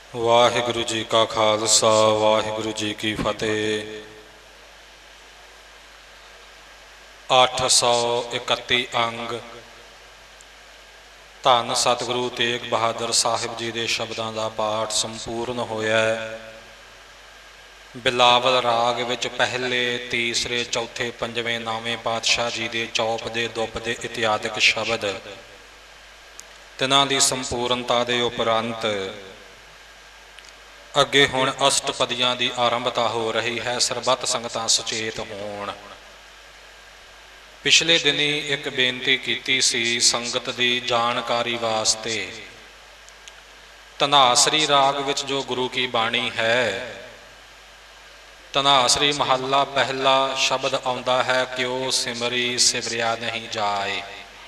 ਵਾਹਿਗੁਰੂ ਜੀ ਕਾ ਖਾਲਸਾ ਵਾਹਿਗੁਰੂ ਜੀ ਕੀ ਫਤਿਹ। 831 ਅੰਗ ਧੰਨ ਸਤਿਗੁਰੂ ਤੇਗ ਬਹਾਦਰ ਸਾਹਿਬ ਜੀ ਦੇ ਸ਼ਬਦਾਂ ਦਾ ਪਾਠ ਸੰਪੂਰਨ ਹੋਇਆ ਹੈ। ਬਿਲਾਵਲ ਰਾਗ ਵਿੱਚ ਪਹਿਲੇ, ਤੀਸਰੇ, ਚੌਥੇ, ਪੰਜਵੇਂ, ਨਾਵੇਂ ਪਾਤਸ਼ਾਹ ਜੀ ਦੇ ਚੌਪ ਦੇ ਦੁੱਪ ਦੇ ਇਤਿਹਾਦਿਕ ਸ਼ਬਦ, ਤਿਨਾਂ ਦੀ ਸੰਪੂਰਨਤਾ ਦੇ ਉਪਰੰਤ ਅੱਗੇ ਹੁਣ ਅਸ਼ਟਪਦੀਆਂ ਦੀ ਆਰੰਭਤਾ ਹੋ ਰਹੀ ਹੈ। ਸਰਬੱਤ ਸੰਗਤਾਂ ਸੁਚੇਤ ਹੋਣ। ਪਿਛਲੇ ਦਿਨੀ ਇੱਕ ਬੇਨਤੀ ਕੀਤੀ ਸੀ ਸੰਗਤ ਦੀ ਜਾਣਕਾਰੀ ਵਾਸਤੇ। ਧਨਾਸਰੀ ਰਾਗ ਵਿੱਚ ਜੋ ਗੁਰੂ ਕੀ ਬਾਣੀ ਹੈ, ਧਨਾਸਰੀ ਮਹੱਲਾ ਪਹਿਲਾ ਸ਼ਬਦ ਆਉਂਦਾ ਹੈ ਕਿ ਉਹ ਸਿਮਰੀ ਸਿਮਰਿਆ ਨਹੀਂ ਜਾਏ,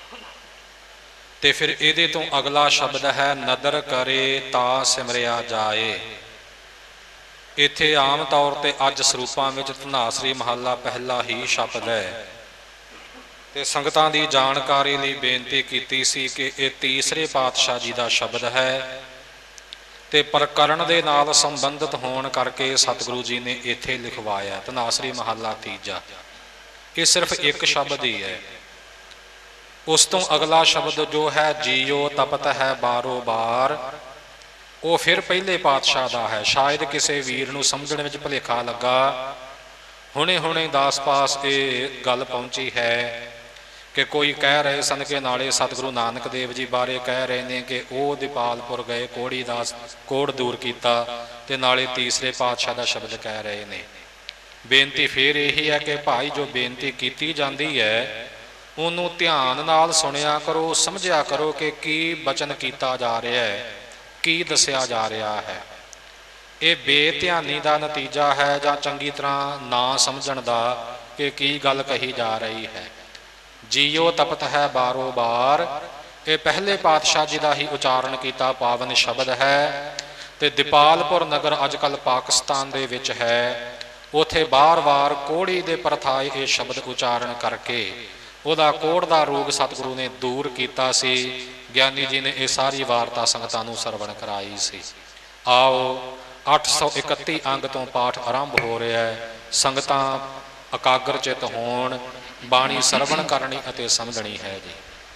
ਤੇ ਫਿਰ ਇਹਦੇ ਤੋਂ ਅਗਲਾ ਸ਼ਬਦ ਹੈ ਨਦਰ ਕਰੇ ਤਾਂ ਸਿਮਰਿਆ ਜਾਏ। ਇੱਥੇ ਆਮ ਤੌਰ ਤੇ ਅੱਜ ਸਰੂਪਾਂ ਵਿੱਚ ਧਨਾਸਰੀ ਮਹੱਲਾ ਪਹਿਲਾ ਹੀ ਸ਼ਬਦ ਹੈ, ਤੇ ਸੰਗਤਾਂ ਦੀ ਜਾਣਕਾਰੀ ਲਈ ਬੇਨਤੀ ਕੀਤੀ ਸੀ ਕਿ ਇਹ ਤੀਸਰੇ ਪਾਤਸ਼ਾਹ ਜੀ ਦਾ ਸ਼ਬਦ ਹੈ, ਤੇ ਪ੍ਰਕਰਣ ਦੇ ਨਾਲ ਸੰਬੰਧਿਤ ਹੋਣ ਕਰਕੇ ਸਤਿਗੁਰੂ ਜੀ ਨੇ ਇੱਥੇ ਲਿਖਵਾਇਆ ਧਨਾਸਰੀ ਮਹੱਲਾ ਤੀਜਾ। ਇਹ ਸਿਰਫ ਇੱਕ ਸ਼ਬਦ ਹੀ ਹੈ। ਉਸ ਤੋਂ ਅਗਲਾ ਸ਼ਬਦ ਜੋ ਹੈ ਜੀਓ ਤਪਤ ਹੈ ਬਾਰੋ ਬਾਰ, ਉਹ ਫਿਰ ਪਹਿਲੇ ਪਾਤਸ਼ਾਹ ਦਾ ਹੈ। ਸ਼ਾਇਦ ਕਿਸੇ ਵੀਰ ਨੂੰ ਸਮਝਣ ਵਿੱਚ ਭੁਲੇਖਾ ਲੱਗਾ। ਹੁਣੇ ਹੁਣੇ ਦਾਸ ਪਾਸ ਇਹ ਗੱਲ ਪਹੁੰਚੀ ਹੈ ਕਿ ਕੋਈ ਕਹਿ ਰਹੇ ਸਨ ਕਿ ਨਾਲੇ ਸਤਿਗੁਰੂ ਨਾਨਕ ਦੇਵ ਜੀ ਬਾਰੇ ਕਹਿ ਰਹੇ ਨੇ ਕਿ ਉਹ ਦੀਪਾਲਪੁਰ ਗਏ, ਕੋੜੀ ਦਾ ਕੋੜ ਦੂਰ ਕੀਤਾ, ਤੇ ਨਾਲੇ ਤੀਸਰੇ ਪਾਤਸ਼ਾਹ ਦਾ ਸ਼ਬਦ ਕਹਿ ਰਹੇ ਨੇ। ਬੇਨਤੀ ਫਿਰ ਇਹੀ ਹੈ ਕਿ ਭਾਈ ਜੋ ਬੇਨਤੀ ਕੀਤੀ ਜਾਂਦੀ ਹੈ ਉਹਨੂੰ ਧਿਆਨ ਨਾਲ ਸੁਣਿਆ ਕਰੋ, ਸਮਝਿਆ ਕਰੋ ਕਿ ਕੀ ਬਚਨ ਕੀਤਾ ਜਾ ਰਿਹਾ ਹੈ, ਕੀ ਦੱਸਿਆ ਜਾ ਰਿਹਾ ਹੈ। ਇਹ ਬੇਧਿਆਨੀ ਦਾ ਨਤੀਜਾ ਹੈ ਜਾਂ ਚੰਗੀ ਤਰ੍ਹਾਂ ਨਾ ਸਮਝਣ ਦਾ ਕਿ ਕੀ ਗੱਲ ਕਹੀ ਜਾ ਰਹੀ ਹੈ। ਜੀਓ ਤਪਤ ਹੈ ਬਾਰੋ ਬਾਰ, ਇਹ ਪਹਿਲੇ ਪਾਤਸ਼ਾਹ ਜੀ ਦਾ ਹੀ ਉਚਾਰਨ ਕੀਤਾ ਪਾਵਨ ਸ਼ਬਦ ਹੈ। ਤੇ ਦੀਪਾਲਪੁਰ ਨਗਰ ਅੱਜ ਕੱਲ੍ਹ ਪਾਕਿਸਤਾਨ ਦੇ ਵਿੱਚ ਹੈ, ਉੱਥੇ ਵਾਰ-ਵਾਰ ਕੋੜੀ ਦੇ ਪਰਥਾਏ ਇਹ ਸ਼ਬਦ ਉਚਾਰਨ ਕਰਕੇ ਉਹਦਾ ਕੋੜ ਦਾ ਰੋਗ ਸਤਿਗੁਰੂ ਨੇ ਦੂਰ ਕੀਤਾ ਸੀ। ਗਿਆਨੀ ਜੀ ਨੇ ਇਹ ਸਾਰੀ ਵਾਰਤਾ ਸੰਗਤਾਂ ਨੂੰ ਸਰਵਣ ਕਰਾਈ ਸੀ। ਆਓ 831 ਅੰਗ ਤੋਂ ਪਾਠ ਆਰੰਭ ਹੋ ਰਿਹਾ ਹੈ। ਸੰਗਤਾਂ ਇਕਾਗਰ ਚਿੱਤ ਹੋਣ, ਬਾਣੀ ਸਰਵਣ ਕਰਨੀ ਅਤੇ ਸਮਝਣੀ ਹੈ ਜੀ।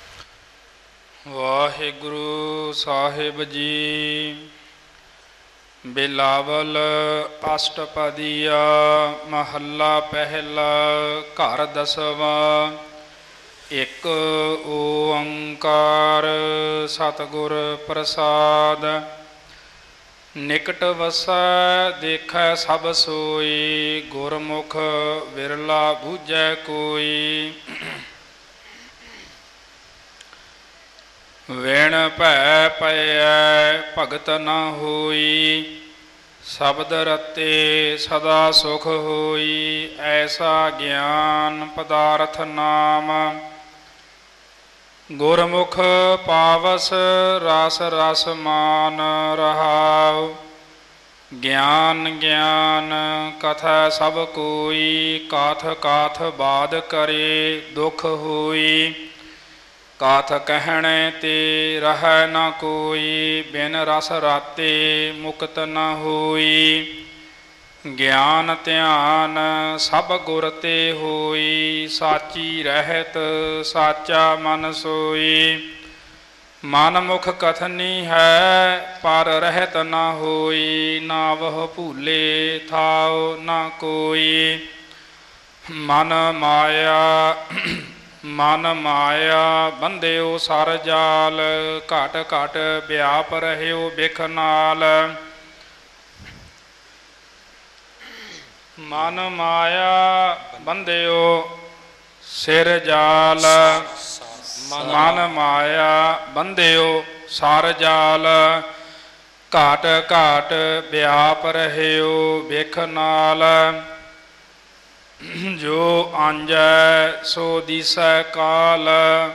ਵਾਹਿਗੁਰੂ ਸਾਹਿਬ ਜੀ। ਬਿਲਾਵਲ ਅਸ਼ਟਪਦੀਆ ਮਹੱਲਾ ਪਹਿਲਾ ਘਰ ਦਸਵਾਂ। ਇੱਕ ਓੰਕਾਰ ਸਤਿਗੁਰ ਪ੍ਰਸਾਦ। ਨਿਕਟ ਵਸੈ ਦੇਖੈ ਸਭ ਸੋਈ, ਗੁਰਮੁਖ ਵਿਰਲਾ ਬੂਝੈ ਕੋਈ। ਵਿਣ ਭੈ ਪਇਐ ਭਗਤ ਨ ਹੋਈ, ਸ਼ਬਦ ਰਤੇ ਸਦਾ ਸੁਖ ਹੋਈ। ਐਸਾ ਗਿਆਨ ਪਦਾਰਥ ਨਾਮ, ਗੁਰਮੁਖ ਪਾਵਸ ਰਸ ਰਸ ਮਾਨ ਰਹਾਉ। ਗਿਆਨ ਗਿਆਨ ਕਥਾ ਸਭ ਕੋਈ, ਕਾਥ ਕਾਥ ਬਾਦ ਕਰੇ ਦੁਖ ਹੋਈ। ਕਾਥ ਕਹਿਣੇ ਤੇ ਰਹਿ ਨ ਕੋਈ, ਬਿਨ ਰਸ ਰਾਤੇ ਮੁਕਤ ਨ ਹੋਈ। ਗਿਆਨ ਧਿਆਨ ਸਭ ਗੁਰ ਤੇ ਹੋਈ, ਸਾਚੀ ਰਹਿਤ ਸਾਚਾ ਮਨ ਸੋਈ। ਮਨ ਮੁਖ ਕਥਨੀ ਹੈ ਪਰ ਰਹਿਤ ਨ ਹੋਈ, ਨਾ ਵਹ ਭੂਲੇ ਥਾਉ ਨ ਕੋਈ। ਮਨ ਮਾਇਆ ਬੰਧਿਓ ਸਰ ਜਾਲ, ਘਟ ਘਟ ਵਿਆਪ ਰਹਿਓ ਬਿਖ ਨਾਲ। ਮਨ ਮਾਇਆ ਬੰਧਿਓ ਸਿਰ ਜਾਲ, ਮਨ ਮਾਇਆ ਬੰਧਿਓ ਸਰ ਜਾਲ। ਘਾਟ ਘਾਟ ਵਿਆਪ ਰਹਿਓ ਬਿਖ ਨਾਲ। ਜੋ ਆਂਜੈ ਸੋ ਦੀਸੈ ਕਾਲ,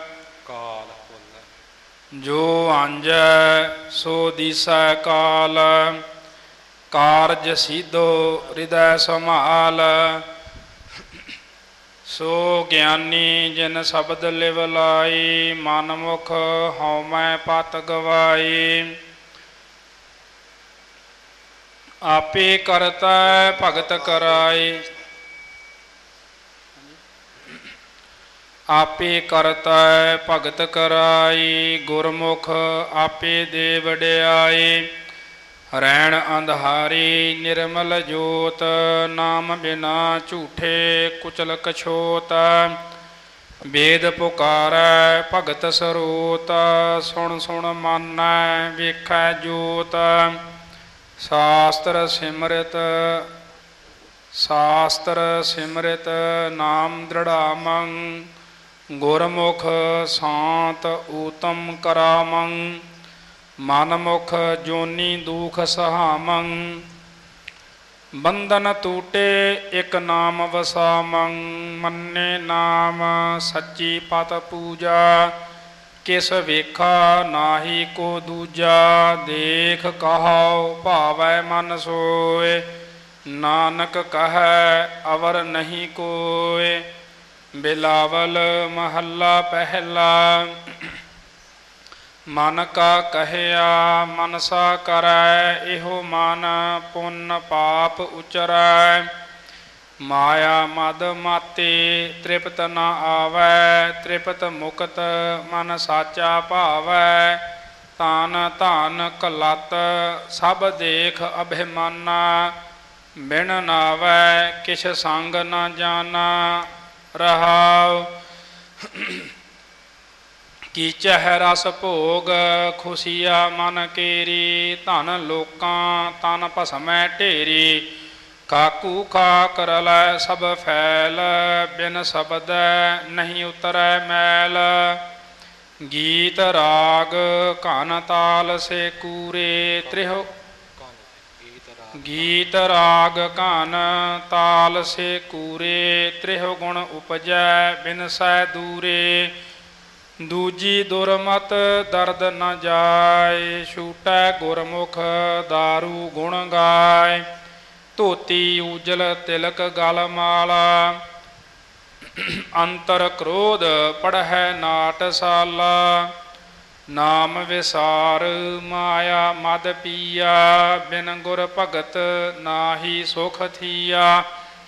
ਜੋ ਆਂਜੈ ਸੋ ਦੀਸੈ ਕਾਲ। ਕਾਰਜ ਸੀਧੋ ਹਿਰਦੈ ਸੰਭਾਲ, ਸੋ ਗਿਆਨੀ ਜਿਨ ਸ਼ਬਦ ਲਿਵ ਲਾਈ। ਮਨ ਮੁਖ ਹਉਮੈ ਪਤ ਗਵਾਈ। ਆਪੇ ਕਰਤਾ ਭਗਤ ਕਰਾਏ। ਆਪੇ ਕਰਤਾ ਭਗਤ ਕਰਾਈ, ਗੁਰਮੁਖ ਆਪੇ ਦੇ ਵਡਿਆਈ। ਰੈਣ ਅੰਧਾਰੀ ਨਿਰਮਲ ਜੋਤ, ਨਾਮ ਬਿਨਾ ਝੂਠੇ ਕੁਚਲ ਕਛੋਤ। ਵੇਦ ਪੁਕਾਰੈ ਭਗਤ ਸਰੋਤ, ਸੁਣ ਸੁਣ ਮਾਨੈ ਵੇਖੈ ਜੋਤ। ਸ਼ਾਸਤਰ ਸਿਮਰਿਤ ਨਾਮ ਦ੍ਰਿੜਾਮੰ, ਗੁਰਮੁਖ ਸ਼ਾਂਤ ਊਤਮ ਕਰਾਮੰ। ਮਨਮੁਖ ਜੋਨੀ ਦੁਖ ਸਹਾਮੰ, ਬੰਧਨ ਟੂਟੇ ਇਕ ਨਾਮ ਵਸਾਮੰ। ਮੰਨੇ ਨਾਮ ਸੱਚੀ ਪਤ ਪੂਜਾ, ਕਿਸ ਵੇਖਾ ਨਾਹੀ ਕੋ ਦੂਜਾ। ਦੇਖ ਕਹਾਉ ਭਾਵੈ ਮਨ ਸੋਏ, ਨਾਨਕ ਕਹੈ ਅਵਰ ਨਹੀਂ ਕੋਇ। ਬਿਲਾਵਲ ਮਹੱਲਾ ਪਹਿਲਾ। ਮਨ ਕਾ ਕਹਿਆ ਮਨਸਾ ਕਰੈ, ਇਹੋ ਮਨ ਪੁੰਨ ਪਾਪ ਉਚਰੈ। ਮਾਇਆ ਮਦ ਮਾਤੇ ਤ੍ਰਿਪਤ ਨ ਆਵੈ, ਤ੍ਰਿਪਤ ਮੁਕਤ ਮਨ ਸਾਚਾ ਭਾਵੈ। ਧਨ ਧਨ ਕਲਤ ਸਭ ਦੇਖ ਅਭਿਮਾਨਾ, ਬਿਨ ਨਾਵੈ ਕਿਛ ਸੰਗ ਨ ਜਾਨਾ। ਰਹਾਉ ਕੀਚਹਿ ਰਸ ਭੋਗ ਖੁਸ਼ੀਆ ਮਨ ਕੇਰੀ, ਧਨ ਲੋਕਾਂ ਤਨ ਭਸਮੈ ਢੇਰੀ। ਕਾਕੂ ਖਾਕ ਰਲੈ ਸਭ ਫੈਲ, ਬਿਨ ਸ਼ਬਦੈ ਨਹੀਂ ਉਤਰੈ ਮੈਲ। ਗੀਤ ਰਾਗ ਘਨ ਤਾਲ ਸੇ ਕੂਰੇ, ਤ੍ਰਿਹੁ ਗੀਤ ਰਾਗ ਘਨ ਤਾਲ ਸੇ ਕੂਰੇ। ਤ੍ਰਿਹੁ ਗੁਣ ਉਪਜੈ ਬਿਨਸੈ ਦੂਰੇ। ਦੂਜੀ ਦੁਰਮਤ ਦਰਦ ਨ ਜਾਏ, ਛੂਟੈ ਗੁਰਮੁਖ ਦਾਰੂ ਗੁਣ ਗਾਏ। ਧੋਤੀ ਉਜਲ ਤਿਲਕ ਗਲ ਮਾਲਾ, ਅੰਤਰ ਕ੍ਰੋਧ ਪੜ੍ਹੈ ਨਾਟਸਾਲਾ। ਨਾਮ ਵਿਸਾਰ ਮਾਇਆ ਮਦ ਪੀਆ, ਬਿਨ ਗੁਰ ਭਗਤ ਨਾਹੀ ਸੁਖ ਥੀਆ।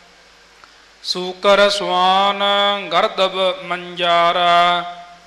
ਸੂਕਰ ਸੁਆਨ ਗਰਦਬ ਮੰਜਾਰਾ,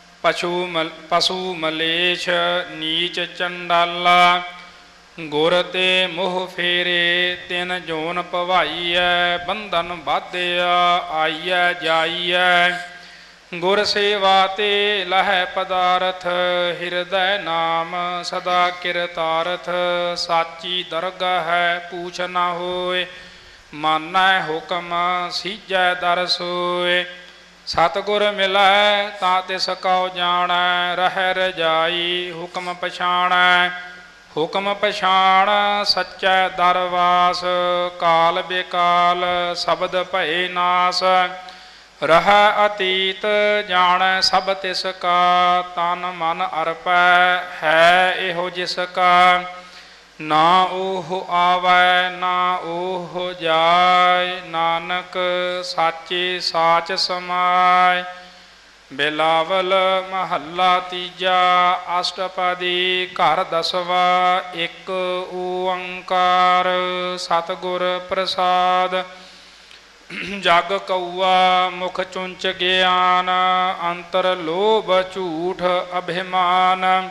ਪਸ਼ੂ ਮਲੇਛ ਨੀਚ ਚੰਡਾਲਾ। ਗੁਰ ਤੇ ਮੋਹ ਫੇਰੇ ਤਿਨ ਜੋਨ ਭਵਾਈਐ, ਬੰਧਨ ਬਾਧਿਆ ਆਈਐ ਜਾਈਐ। ਗੁਰ ਸੇਵਾ ਤੇ ਲਹੈ ਪਦਾਰਥ, ਹਿਰਦੈ ਨਾਮ ਸਦਾ ਕਿਰਤਾਰਥ। ਸਾਚੀ ਦਰਗਾਹ ਹੈ ਪੂਛ ਨ ਹੋਏ, ਮਾਨੈ ਹੁਕਮ ਸੀਜੈ ਦਰ ਸੋਏ। ਸਤਿਗੁਰ ਮਿਲੈ ਤਾਂ ਤਿਸ ਕਉ ਜਾਣੈ, ਰਹਿ ਰਜਾਈ ਹੁਕਮ ਪਛਾਣੈ। ਹੁਕਮ ਪਛਾਣ ਸੱਚੈ ਦਰਵਾਸ, ਕਾਲ ਬੇਕਾਲ ਸ਼ਬਦ ਭਏ ਨਾਸ। ਰਹਿ ਅਤੀਤ ਜਾਣੈ ਸਭ ਤਿਸ ਕਾ, ਤਨ ਮਨ ਅਰਪੈ ਹੈ ਇਹੋ ਜਿਸ ਕਾ। ਨਾ ਉਹ ਆਵੈ ਨਾ ਉਹ ਜਾਇ, ਨਾਨਕ ਸਾਚੇ ਸਾਚ ਸਮਾਇ। ਬਿਲਾਵਲ ਮਹੱਲਾ ਤੀਜਾ। ਅਸ਼ਟਪਦੀ ਘਰ ਦਸਵਾ। ਇੱਕ ਓੰਕਾਰ ਸਤਿਗੁਰ ਪ੍ਰਸਾਦ। ਜਗ ਕਊਆ ਮੁਖ ਚੁੰਚ ਗਿਆਨ, ਅੰਤਰ ਲੋਭ ਝੂਠ ਅਭਿਮਾਨ।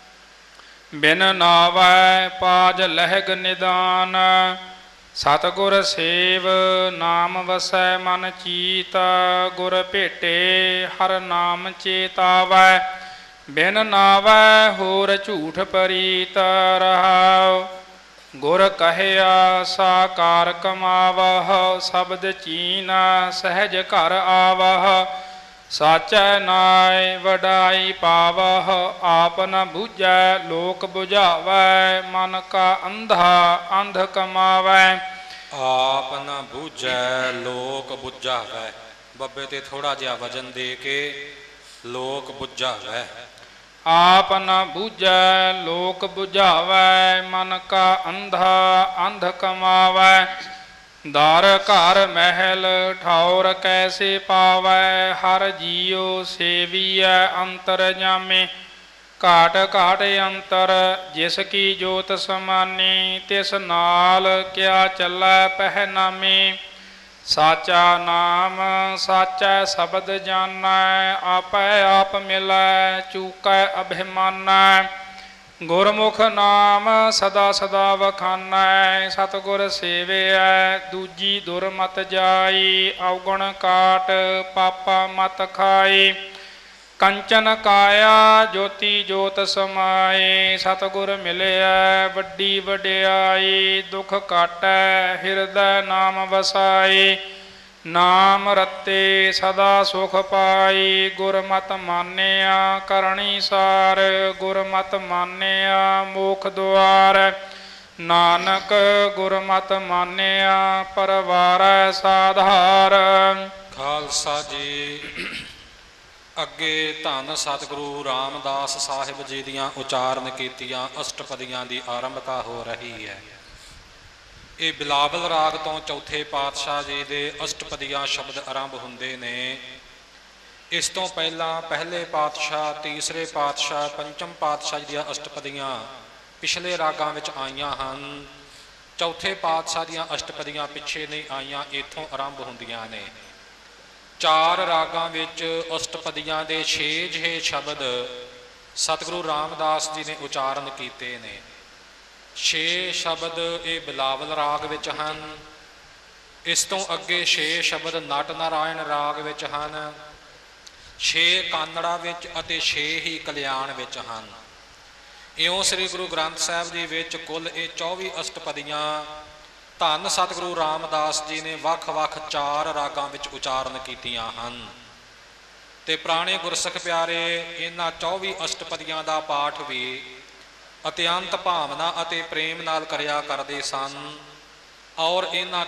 ਬਿਨ ਨਾਵੈ ਪਾਜ ਲਹਿਗ ਨਿਦਾਨ, ਸਤਿਗੁਰ ਸੇਵ ਨਾਮ ਵਸੈ ਮਨ ਚੀਤ। ਗੁਰ ਭੇਟੇ ਹਰ ਨਾਮ ਚੇਤਾਵੈ, ਬਿਨ ਨਾਵੈ ਹੋਰ ਝੂਠ ਪਰੀਤ। ਰਹਾਉ ਗੁਰ ਕਹਿਆ ਸਾਕਾਰ ਕਮਾਵਹ, ਸ਼ਬਦ ਚੀਨ ਸਹਿਜ ਘਰ ਆਵਹ। ਸਾਚੈ ਨਾਇ ਵਡਾਈ ਪਾਵਹ, ਆਪ ਨ ਬੁਝੈ ਲੋਕ ਬੁਝਾਵੈ। ਮਨ ਕਾ ਅੰਧਾ ਅੰਧ ਕਮਾਵੈ, ਆਪ ਨ ਬੁਝੈ ਲੋਕ ਬੁਝਾਵੈ। ਬੱਬੇ ਤੇ ਥੋੜਾ ਜਿਹਾ ਵਜਨ ਦੇ ਕੇ ਲੋਕ ਬੁਝਾਵੈ। ਆਪ ਨ ਬੁਝੈ ਲੋਕ ਬੁਝਾਵੈ, ਮਨ ਕਾ ਅੰਧਾ ਅੰਧ ਕਮਾਵੈ। ਦਰ ਘਰ ਮਹਿਲ ਠੌਰ ਕੈਸੇ ਪਾਵੈ, ਹਰ ਜੀਉ ਸੇਵੀਐ ਅੰਤਰ ਜਾਮੇ। ਘਾਟ ਘਾਟ ਅੰਤਰ ਜਿਸ ਕੀ ਜੋਤ ਸਮਾਨੀ, ਤਿਸ ਨਾਲ ਕਿਆ ਚੱਲੈ ਪਹਿਨਾਮੀ। ਸਾਚਾ ਨਾਮ ਸਾਚਾ ਸ਼ਬਦ ਜਾਣੈ, ਆਪੈ ਆਪ ਮਿਲੈ ਚੂਕੈ ਅਭਿਮਾਨੈ। ਗੁਰਮੁਖ ਨਾਮ ਸਦਾ ਸਦਾ ਵਖਾਨੈ, ਸਤਿਗੁਰ ਸੇਵਿਐ ਦੂਜੀ ਦੁਰਮਤ ਜਾਈ। ਔਗੁਣ ਕਾਟ ਪਾਪਾ ਮਤ ਖਾਈ, ਕੰਚਨ ਕਾਇਆ ਜੋਤੀ ਜੋਤ ਸਮਾਏ। ਸਤਿਗੁਰ ਮਿਲਿਆ ਵੱਡੀ ਵਡਿਆਈ, ਦੁਖ ਕਾਟੈ ਹਿਰਦੈ ਨਾਮ ਵਸਾਈ। ਨਾਮ ਰਤੇ ਸਦਾ ਸੁਖ ਪਾਈ, ਗੁਰਮਤਿ ਮਾਨਿਆ ਕਰਨੀ ਸਾਰ। ਗੁਰਮਤਿ ਮਾਨਿਆ ਮੋਖ ਦੁਆਰ, ਨਾਨਕ ਗੁਰਮਤਿ ਮਾਨਿਆ ਪਰਵਾਰੈ ਸਾਧਾਰ। ਖਾਲਸਾ ਜੀ। ਅੱਗੇ ਧੰਨ ਸਤਿਗੁਰੂ ਰਾਮਦਾਸ ਸਾਹਿਬ ਜੀ ਦੀਆਂ ਉਚਾਰਨ ਕੀਤੀਆਂ ਅਸ਼ਟਪਦੀਆਂ ਦੀ ਆਰੰਭਤਾ ਹੋ ਰਹੀ ਹੈ। ਇਹ ਬਿਲਾਵਲ ਰਾਗ ਤੋਂ ਚੌਥੇ ਪਾਤਸ਼ਾਹ ਜੀ ਦੇ ਅਸ਼ਟਪਦੀਆਂ ਸ਼ਬਦ ਆਰੰਭ ਹੁੰਦੇ ਨੇ। ਇਸ ਤੋਂ ਪਹਿਲਾਂ ਪਹਿਲੇ ਪਾਤਸ਼ਾਹ, ਤੀਸਰੇ ਪਾਤਸ਼ਾਹ, ਪੰਚਮ ਪਾਤਸ਼ਾਹ ਜੀ ਦੀਆਂ ਅਸ਼ਟਪਦੀਆਂ ਪਿਛਲੇ ਰਾਗਾਂ ਵਿੱਚ ਆਈਆਂ ਹਨ। ਚੌਥੇ ਪਾਤਸ਼ਾਹ ਦੀਆਂ ਅਸ਼ਟਪਦੀਆਂ ਪਿੱਛੇ ਨਹੀਂ ਆਈਆਂ, ਇੱਥੋਂ ਆਰੰਭ ਹੁੰਦੀਆਂ ਨੇ। ਚਾਰ ਰਾਗਾਂ ਵਿੱਚ ਅਸ਼ਟਪਦੀਆਂ ਦੇ 6 ਜਿਹੇ ਸ਼ਬਦ ਸਤਿਗੁਰੂ ਰਾਮਦਾਸ ਜੀ ਨੇ ਉਚਾਰਨ ਕੀਤੇ ਨੇ। 6 ਸ਼ਬਦ ਇਹ ਬਿਲਾਵਲ ਰਾਗ ਵਿੱਚ ਹਨ। ਇਸ ਤੋਂ ਅੱਗੇ 6 ਸ਼ਬਦ ਨਟ ਨਾਰਾਇਣ ਰਾਗ ਵਿੱਚ ਹਨ, 6 ਕਾਨੜਾ ਵਿੱਚ ਅਤੇ 6 ਹੀ ਕਲਿਆਣ ਵਿੱਚ ਹਨ। ਇਉਂ ਸ੍ਰੀ ਗੁਰੂ ਗ੍ਰੰਥ ਸਾਹਿਬ ਜੀ ਵਿੱਚ ਕੁੱਲ ਇਹ 24 ਅਸ਼ਟਪਦੀਆਂ ਧੰਨ ਸਤਿਗੁਰੂ ਰਾਮਦਾਸ ਜੀ ਨੇ ਵੱਖ-ਵੱਖ 4 ਰਾਗਾਂ ਵਿੱਚ ਉਚਾਰਨ ਕੀਤੀਆਂ ਹਨ। ਤੇ ਪੁਰਾਣੇ ਗੁਰਸਿੱਖ ਪਿਆਰੇ ਇਹਨਾਂ 24 ਅਸ਼ਟਪਦੀਆਂ ਦਾ ਪਾਠ ਵੀ ਅਤਿਅੰਤ ਭਾਵਨਾ ਅਤੇ ਪ੍ਰੇਮ ਨਾਲ ਕਰਿਆ ਕਰਦੇ ਸਨ। ਔਰ ਇਹਨਾਂ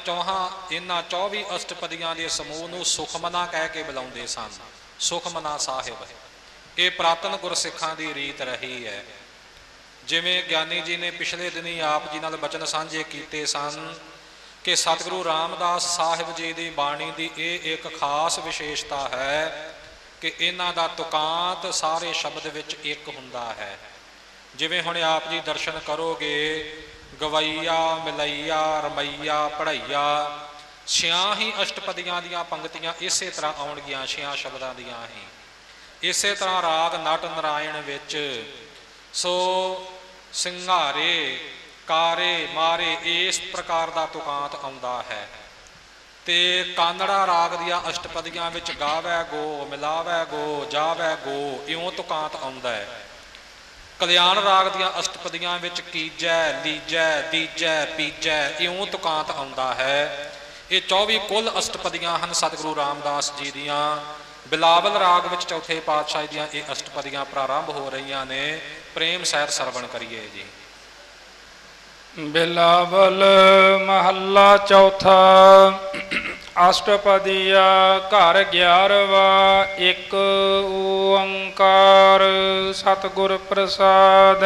24 ਅਸ਼ਟਪਦੀਆਂ ਦੇ ਸਮੂਹ ਨੂੰ ਸੁਖਮਨਾ ਕਹਿ ਕੇ ਬੁਲਾਉਂਦੇ ਸਨ। ਸੁਖਮਨਾ ਸਾਹਿਬ ਇਹ ਪੁਰਾਤਨ ਗੁਰਸਿੱਖਾਂ ਦੀ ਰੀਤ ਰਹੀ ਹੈ। ਜਿਵੇਂ ਗਿਆਨੀ ਜੀ ਨੇ ਪਿਛਲੇ ਦਿਨੀ ਆਪ ਜੀ ਨਾਲ ਬਚਨ ਸਾਂਝੇ ਕੀਤੇ ਸਨ ਕਿ ਸਤਿਗੁਰੂ ਰਾਮਦਾਸ ਸਾਹਿਬ ਜੀ ਦੀ ਬਾਣੀ ਦੀ ਇਹ ਇੱਕ ਖਾਸ ਵਿਸ਼ੇਸ਼ਤਾ ਹੈ ਕਿ ਇਹਨਾਂ ਦਾ ਤੁਕਾਂਤ ਸਾਰੇ ਸ਼ਬਦ ਵਿੱਚ ਇੱਕ ਹੁੰਦਾ ਹੈ। ਜਿਵੇਂ ਹੁਣ ਆਪ ਜੀ ਦਰਸ਼ਨ ਕਰੋਗੇ, ਗਵਈਆ, ਮਿਲਈਆ, ਰਮਈਆ, ਪੜ੍ਹਈਆ, 6 ਹੀ ਅਸ਼ਟਪਦੀਆਂ ਦੀਆਂ ਪੰਕਤੀਆਂ ਇਸੇ ਤਰ੍ਹਾਂ ਆਉਣਗੀਆਂ, 6 ਸ਼ਬਦਾਂ ਦੀਆਂ ਹੀ। ਇਸੇ ਤਰ੍ਹਾਂ ਰਾਗ ਨਟ ਨਾਰਾਇਣ ਵਿੱਚ ਸੋ ਸਿੰਘਾਰੇ, ਕਾਰੇ, ਮਾਰੇ ਇਸ ਪ੍ਰਕਾਰ ਦਾ ਤੁਕਾਂਤ ਆਉਂਦਾ ਹੈ। ਤੇ ਕਾਨੜਾ ਰਾਗ ਦੀਆਂ ਅਸ਼ਟਪਦੀਆਂ ਵਿੱਚ ਗਾਵੈ ਗੋ, ਮਿਲਾਵੈ ਗੋ, ਜਾਵੈ ਗੋ ਇਉਂ ਤੁਕਾਂਤ ਆਉਂਦਾ ਹੈ। ਕਲਿਆਣ ਰਾਗ ਦੀਆਂ ਅਸ਼ਟਪਦੀਆਂ ਵਿੱਚ ਕੀਜੈ, ਲੀਜੈ, ਦੀਜੈ, ਪੀਜੈ ਇਉਂ ਤੁਕਾਂਤ ਆਉਂਦਾ ਹੈ। ਇਹ 24 ਕੁੱਲ ਅਸ਼ਟਪਦੀਆਂ ਹਨ ਸਤਿਗੁਰੂ ਰਾਮਦਾਸ ਜੀ ਦੀਆਂ। ਬਿਲਾਵਲ ਰਾਗ ਵਿੱਚ ਚੌਥੇ ਪਾਤਸ਼ਾਹ ਦੀਆਂ ਇਹ ਅਸ਼ਟਪਦੀਆਂ ਪ੍ਰਾਰੰਭ ਹੋ ਰਹੀਆਂ ਨੇ। ਪ੍ਰੇਮ ਸਹਿਤ ਸਰਵਣ ਕਰੀਏ ਜੀ। ਬਿਲਾਵਲ ਮਹੱਲਾ ਚੌਥਾ। ਅਸ਼ਟਪਦੀਆ ਘਰ 11ਵਾਂ। ਇੱਕ ਓੰਕਾਰ ਸਤਿਗੁਰ ਪ੍ਰਸਾਦ।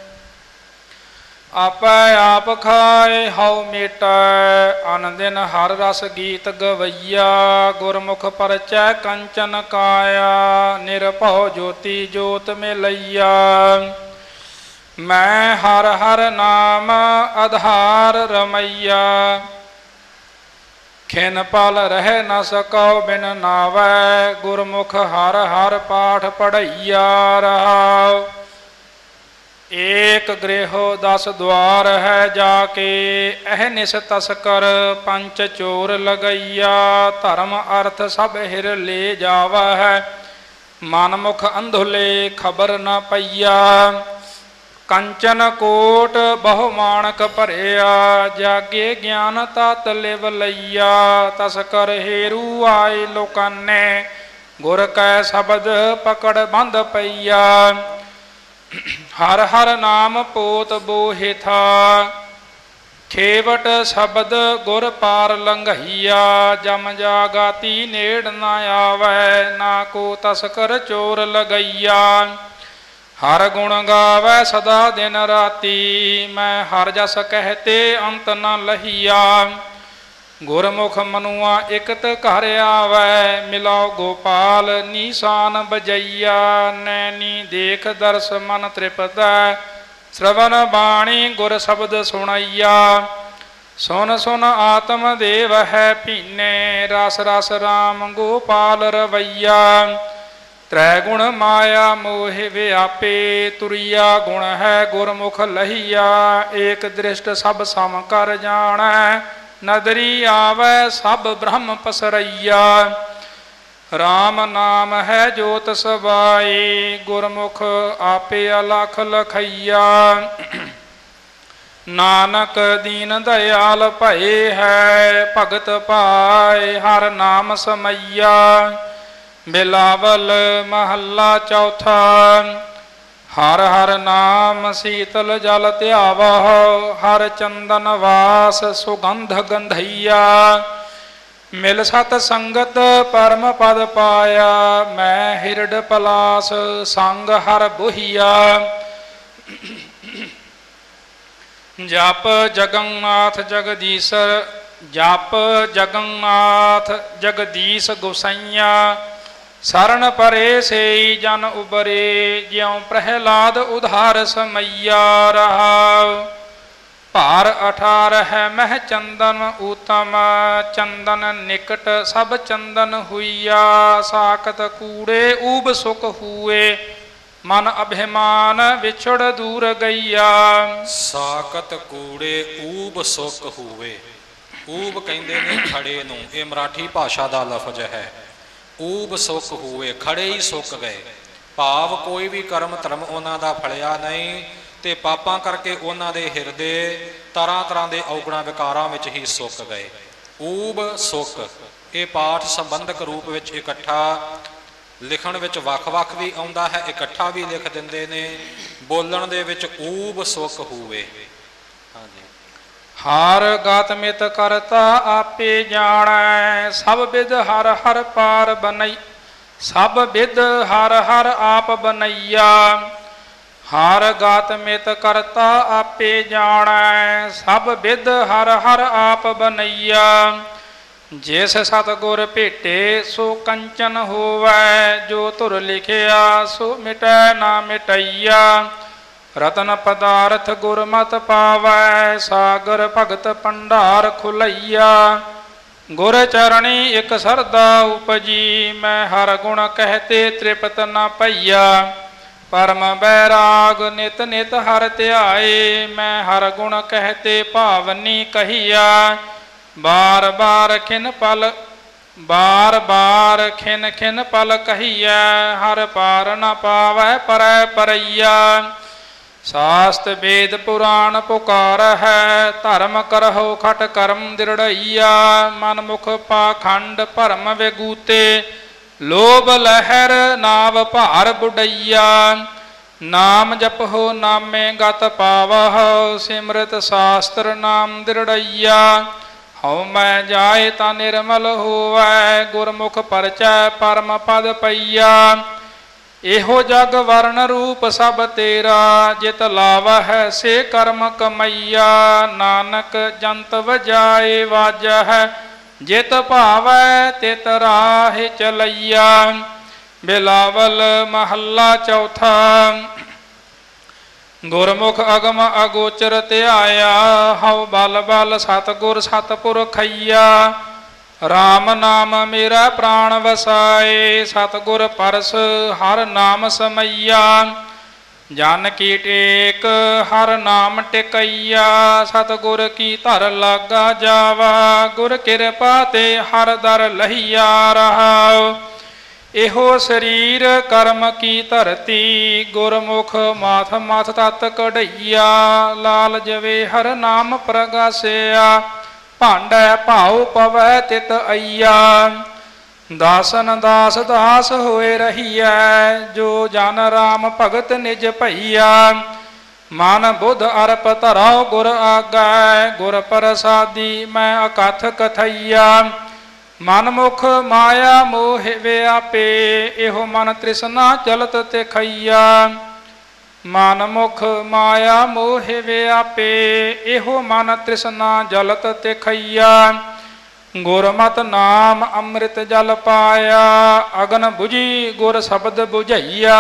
ਆਪੈ ਆਪ ਖਾਏ ਹਉ ਮੇਟੈ, ਅਨ ਦਿਨ ਹਰ ਰਸ ਗੀਤ ਗਵਈਆ। ਗੁਰਮੁਖ ਪਰਚੈ ਕੰਚਨ ਕਾਇਆ, ਨਿਰਭਉ ਜੋਤੀ ਜੋਤ ਮਿਲਈਆ। ਮੈਂ ਹਰ ਹਰ ਨਾਮ ਆਧਾਰ ਰਮਈਆ, ਖਿਨ ਪਲ ਰਹਿ ਨ ਸਕਉ ਬਿਨ ਨਾਵੈ। ਗੁਰਮੁਖ ਹਰ ਹਰ ਪਾਠ ਪੜ੍ਹਈਆ ਰਹਾਉ। ਏਕ ਗ੍ਰਹਿ 10 ਦੁਆਰ ਹੈ ਜਾ ਕੇ, ਅਹਨਿਸ ਤਸਕਰ ਪੰਚ ਚੋਰ ਲਗਈਆ। ਧਰਮ ਅਰਥ ਸਭ ਹਿਰ ਲੈ ਜਾਵਾ ਹੈ, ਮਨ ਮੁਖ ਅੰਧੁਲੇ ਖਬਰ ਨ ਪਈਆ। ਕੰਚਨ ਕੋਟ ਬਹੁ ਮਾਣਕ ਭਰਿਆ, ਜਾਗੇ ਗਿਆਨ ਤਤ ਲਿਵ ਲਈਆ। ਤਸਕਰ ਹੇਰੂ ਆਏ ਲੋਕਾਨੇ, ਗੁਰ ਕੈ ਸ਼ਬਦ ਪਕੜ ਬੰਦ ਪਈਆ। ਹਰ ਹਰ ਨਾਮ ਪੋਤ ਬੋਹਿ ਥਾ, ਖੇਵਟ ਸ਼ਬਦ ਗੁਰ ਪਾਰ ਲੰਘਈਆ। ਜਮ ਜਾਗਾਤੀ ਨੇੜ ਨ ਆਵੈ, ਨਾ ਕੋ ਤਸਕਰ ਚੋਰ ਲਗਈਆ। ਹਰ ਗੁਣ ਗਾਵੈ ਸਦਾ ਦਿਨ ਰਾਤੀ, ਮੈਂ ਹਰ ਜਸ ਕਹਿਤੇ ਅੰਤ ਨ ਲਹੀਆ। ਗੁਰਮੁਖ ਮਨੁਆ ਇਕਤ ਘਰ ਆਵੈ, ਮਿਲਾਓ ਗੋਪਾਲ ਨੀਸਾਨ ਬਜਈਆ। ਨੈਣੀ ਦੇਖ ਦਰਸ ਮਨ ਤ੍ਰਿਪਤੈ, ਸ਼ਰਵਨ ਬਾਣੀ ਗੁਰ ਸ਼ਬਦ ਸੁਣਈਆ। ਸੁਨ ਸੁਨ ਆਤਮ ਦੇਵ ਹੈ ਭੀਨੇ, ਰਸ ਰਸ ਰਾਮ ਗੋਪਾਲ ਰਵਈਆ। ਤ੍ਰੈ ਗੁਣ ਮਾਇਆ ਮੋਹਿ ਵਿਆਪੇ, ਤੁਰੀਆ ਗੁਣ ਹੈ ਗੁਰਮੁਖ ਲਹੀਆ। ਏਕ ਦ੍ਰਿਸ਼ਟ ਸਭ ਸਮ ਕਰ ਜਾਣੈ, ਨਦਰੀ ਆਵੈ ਸਭ ਬ੍ਰਹਮ ਪਸਰਈਆ। ਰਾਮ ਨਾਮ ਹੈ ਜੋਤ ਸਬਾਈ, ਗੁਰਮੁਖ ਆਪੇ ਅਲਖ ਲਖਈਆ। ਨਾਨਕ ਦੀਨ ਦਇਆਲ ਭਏ ਹੈ, ਭਗਤ ਪਾਏ ਹਰ ਨਾਮ ਸਮਈਆ। ਬਿਲਾਵਲ ਮਹੱਲਾ ਚੌਥਾ। ਹਰ ਹਰ ਨਾਮ ਸੀਤਲ ਜਲ ਧਿਆਵਹੁ, ਹਰ ਚੰਦਨ ਵਾਸ ਸੁਗੰਧ ਗੰਧਈਆ। ਮਿਲ ਸਤ ਸੰਗਤ ਪਰਮ ਪਦ ਪਾਇਆ, ਮੈਂ ਹਿਰਡ ਪਲਾਸ ਸੰਗ ਹਰ ਬੁਹੀਆ। ਜਪ ਜਗਨਨਾਥ ਜਗਦੀਸ਼ਰ, ਜਪ ਜਗਨਨਾਥ ਜਗਦੀਸ਼ ਗੁਸਈਆ। ਸਰਣ ਪਰੇ ਸੇਈ ਜਨ ਉਬਰੇ, ਜਿਉ ਪ੍ਰਹਿਲਾਦ ਉਧਾਰ ਸਮਈਆ। ਰਹਾਉ ਭਾਰ 18 ਹੈ ਮਹਿ ਚੰਦਨ ਊਤਮ, ਚੰਦਨ ਨਿਕਟ ਸਭ ਚੰਦਨ ਹੁਈਆ। ਸਾਕਤ ਕੂੜੇ ਊਬ ਸੁਖ ਹੂਏ, ਮਨ ਅਭਿਮਾਨ ਵਿਛੜ ਦੂਰ ਗਈਆ। ਸਾਕਤ ਕੂੜੇ ਊਬ ਸੁੱਕ ਹੋਵੇ। ਊਬ ਕਹਿੰਦੇ ਨੇ ਖੜੇ ਨੂੰ, ਇਹ ਮਰਾਠੀ ਭਾਸ਼ਾ ਦਾ ਲਫ਼ਜ਼ ਹੈ। ਊਬ ਸੁੱਕ ਹੋਵੇ, ਖੜੇ ਹੀ ਸੁੱਕ ਗਏ। ਭਾਵ ਕੋਈ ਵੀ ਕਰਮ ਧਰਮ ਉਹਨਾਂ ਦਾ ਫਲਿਆ ਨਹੀਂ, ਤੇ ਪਾਪਾਂ ਕਰਕੇ ਉਹਨਾਂ ਦੇ ਹਿਰਦੇ ਤਰ੍ਹਾਂ ਤਰ੍ਹਾਂ ਦੇ ਔਗੁਣਾ ਵਿਕਾਰਾਂ ਵਿੱਚ ਹੀ ਸੁੱਕ ਗਏ। ਊਬ ਸੁੱਕ ਇਹ ਪਾਠ ਸੰਬੰਧਕ ਰੂਪ ਵਿੱਚ ਇਕੱਠਾ ਲਿਖਣ ਵਿੱਚ ਵੱਖ-ਵੱਖ ਵੀ ਆਉਂਦਾ ਹੈ, ਇਕੱਠਾ ਵੀ ਲਿਖ ਦਿੰਦੇ ਨੇ। ਬੋਲਣ ਦੇ ਵਿੱਚ ਊਬ ਸੁੱਕ ਹੋਵੇ। ਹਾਂਜੀ। ਹਰ ਗਤ ਮਿਤ ਕਰਤਾ ਆਪੇ ਜਾਣੈ, ਸਭ ਬਿਦ ਹਰ ਹਰ ਪਾਰ ਬਨਈ। ਸਭ ਬਿਦ ਹਰ ਹਰ ਆਪ ਬਨਈਆ। ਹਰ ਗਤ ਮਿਤ ਕਰਤਾ ਆਪੇ ਜਾਣੈ, ਸਭ ਬਿਦ ਹਰ ਹਰ ਆਪ ਬਨਈਆ। ਜਿਸ ਸਤਿਗੁਰ ਭੇਟੇ ਸੋ ਕੰਚਨ ਹੋਵੈ, ਜੋ ਧੁਰ ਲਿਖਿਆ ਸੋ ਮਿਟੈ ਨਾ ਮਿਟਈਆ। ਰਤਨ ਪਦਾਰਥ ਗੁਰਮਤਿ ਪਾਵੈ, ਸਾਗਰ ਭਗਤ ਭੰਡਾਰ ਖੁਲਈਆ। ਗੁਰ ਚਰਣੀ ਇਕ ਸਰਦਾ ਉਪਜੀ, ਮੈਂ ਹਰ ਗੁਣ ਕਹਿਤੇ ਤ੍ਰਿਪਤ ਨ ਪਈਆ। ਪਰਮ ਬੈਰਾਗ ਨਿਤ ਨਿਤ ਹਰ ਧਿਆਏ, ਮੈਂ ਹਰ ਗੁਣ ਕਹਿਤੇ ਭਾਵਨੀ ਕਹੀਆ। ਬਾਰ ਬਾਰ ਖਿਨ ਪਲ ਬਾਰ ਬਾਰ ਖਿਨ ਖਿਨ ਪਲ ਕਹੀਐ, ਹਰ ਪਾਰ ਨ ਪਾਵੈ ਪਰੈ ਪਰਈਆ। ਸਾਸਤ ਵੇਦ ਪੁਰਾਣ ਪੁਕਾਰ ਹੈ, ਧਰਮ ਕਰਹੁ ਖਟ ਕਰਮ ਦਿਰੜਈਆ। ਮਨ ਮੁਖ ਪਾਖੰਡ ਭਰਮ ਵਿਗੂਤੇ, ਲੋਭ ਲਹਿਰ ਨਾਵ ਭਾਰ ਬੁਡਈਆ। ਨਾਮ ਜਪਹੁ ਨਾਮੇ ਗਤ ਪਾਵਹੁ, ਸਿਮਰਤ ਸ਼ਾਸਤਰ ਨਾਮ ਦਿਰੜਈਆ। ਹਉ ਮੈਂ ਜਾਏ ਤਾਂ ਨਿਰਮਲ ਹੋਵੈ, ਗੁਰਮੁਖ ਪਰਚੈ ਪਰਮ ਪਦ ਪਈਆ। ਇਹੋ ਜਗ ਵਰਨ ਰੂਪ ਸਭ ਤੇਰਾ, ਜਿਤ ਲਾਵਹਿ ਸੇ ਕਰਮ ਕਮਈਆ। ਨਾਨਕ ਜੰਤ ਵਜਾਏ ਵਾਜਹਿ, ਜਿਤ ਭਾਵੈ ਤਿਤ ਰਾਹਿ ਚਲਈਆ। ਬਿਲਾਵਲ ਮਹੱਲਾ ਚੌਥਾ। ਗੁਰਮੁਖ ਅਗਮ ਅਗੋਚਰ ਧਿਆਇਆ, ਹਉ ਬਲ ਬਲ ਸਤਿਗੁਰ ਸਤਿਪੁਰਖਈਆ। ਰਾਮ ਨਾਮ ਮੇਰਾ ਪ੍ਰਾਣ ਵਸਾਏ, ਸਤਿਗੁਰ ਪਰਸ ਹਰ ਨਾਮ ਸਮਈਆ। ਜਨ ਕੀ ਟੇਕ ਹਰ ਨਾਮ ਟਿਕਈਆ, ਸਤਿਗੁਰ ਕੀ ਧਰ ਲਾਗਾ ਜਾਵਾ। ਗੁਰ ਕਿਰਪਾ ਤੇ ਹਰ ਦਰ ਲਹੀਆ। ਰਹਾਉ ਇਹੋ ਸਰੀਰ ਕਰਮ ਕੀ ਧਰਤੀ, ਗੁਰਮੁਖ ਮਾਥ ਮਾਥ ਤਤ ਕਢਈਆ। ਲਾਲ ਜਵੇ ਹਰ ਨਾਮ ਪ੍ਰਗਾਸਿਆ, ਭਾਂਡੈ ਭਾਉ ਪਵੈ ਤਿਤ ਅਈਆ। ਦਾਸਨ ਦਾਸ ਦਾਸ ਹੋਏ ਰਹੀਐ, ਜੋ ਜਨ ਰਾਮ ਭਗਤ ਨਿਜ ਭਈਆ। ਮਨ ਬੁੱਧ ਅਰਪ ਧਰਉ ਗੁਰ ਆਗੈ, ਗੁਰ ਪ੍ਰਸਾਦੀ ਮੈਂ ਅਕਥ ਕਥਈਆ। ਮਨ ਮੁਖ ਮਾਇਆ ਮੋਹ ਵਿਆਪੇ, ਇਹੋ ਮਨ ਤ੍ਰਿਸ਼ਨਾ ਚਲਤ ਤਿਖਈਆ। ਮਨ ਮੁਖ ਮਾਇਆ ਮੋਹ ਵਿਆਪੇ, ਇਹੋ ਮਨ ਤ੍ਰਿਸ਼ਨਾ ਜਲਤ ਤਿਖਈਆ। ਗੁਰਮਤਿ ਨਾਮ ਅੰਮ੍ਰਿਤ ਜਲ ਪਾਇਆ, ਅਗਨ ਬੁਝੀ ਗੁਰ ਸ਼ਬਦ ਬੁਝਈਆ।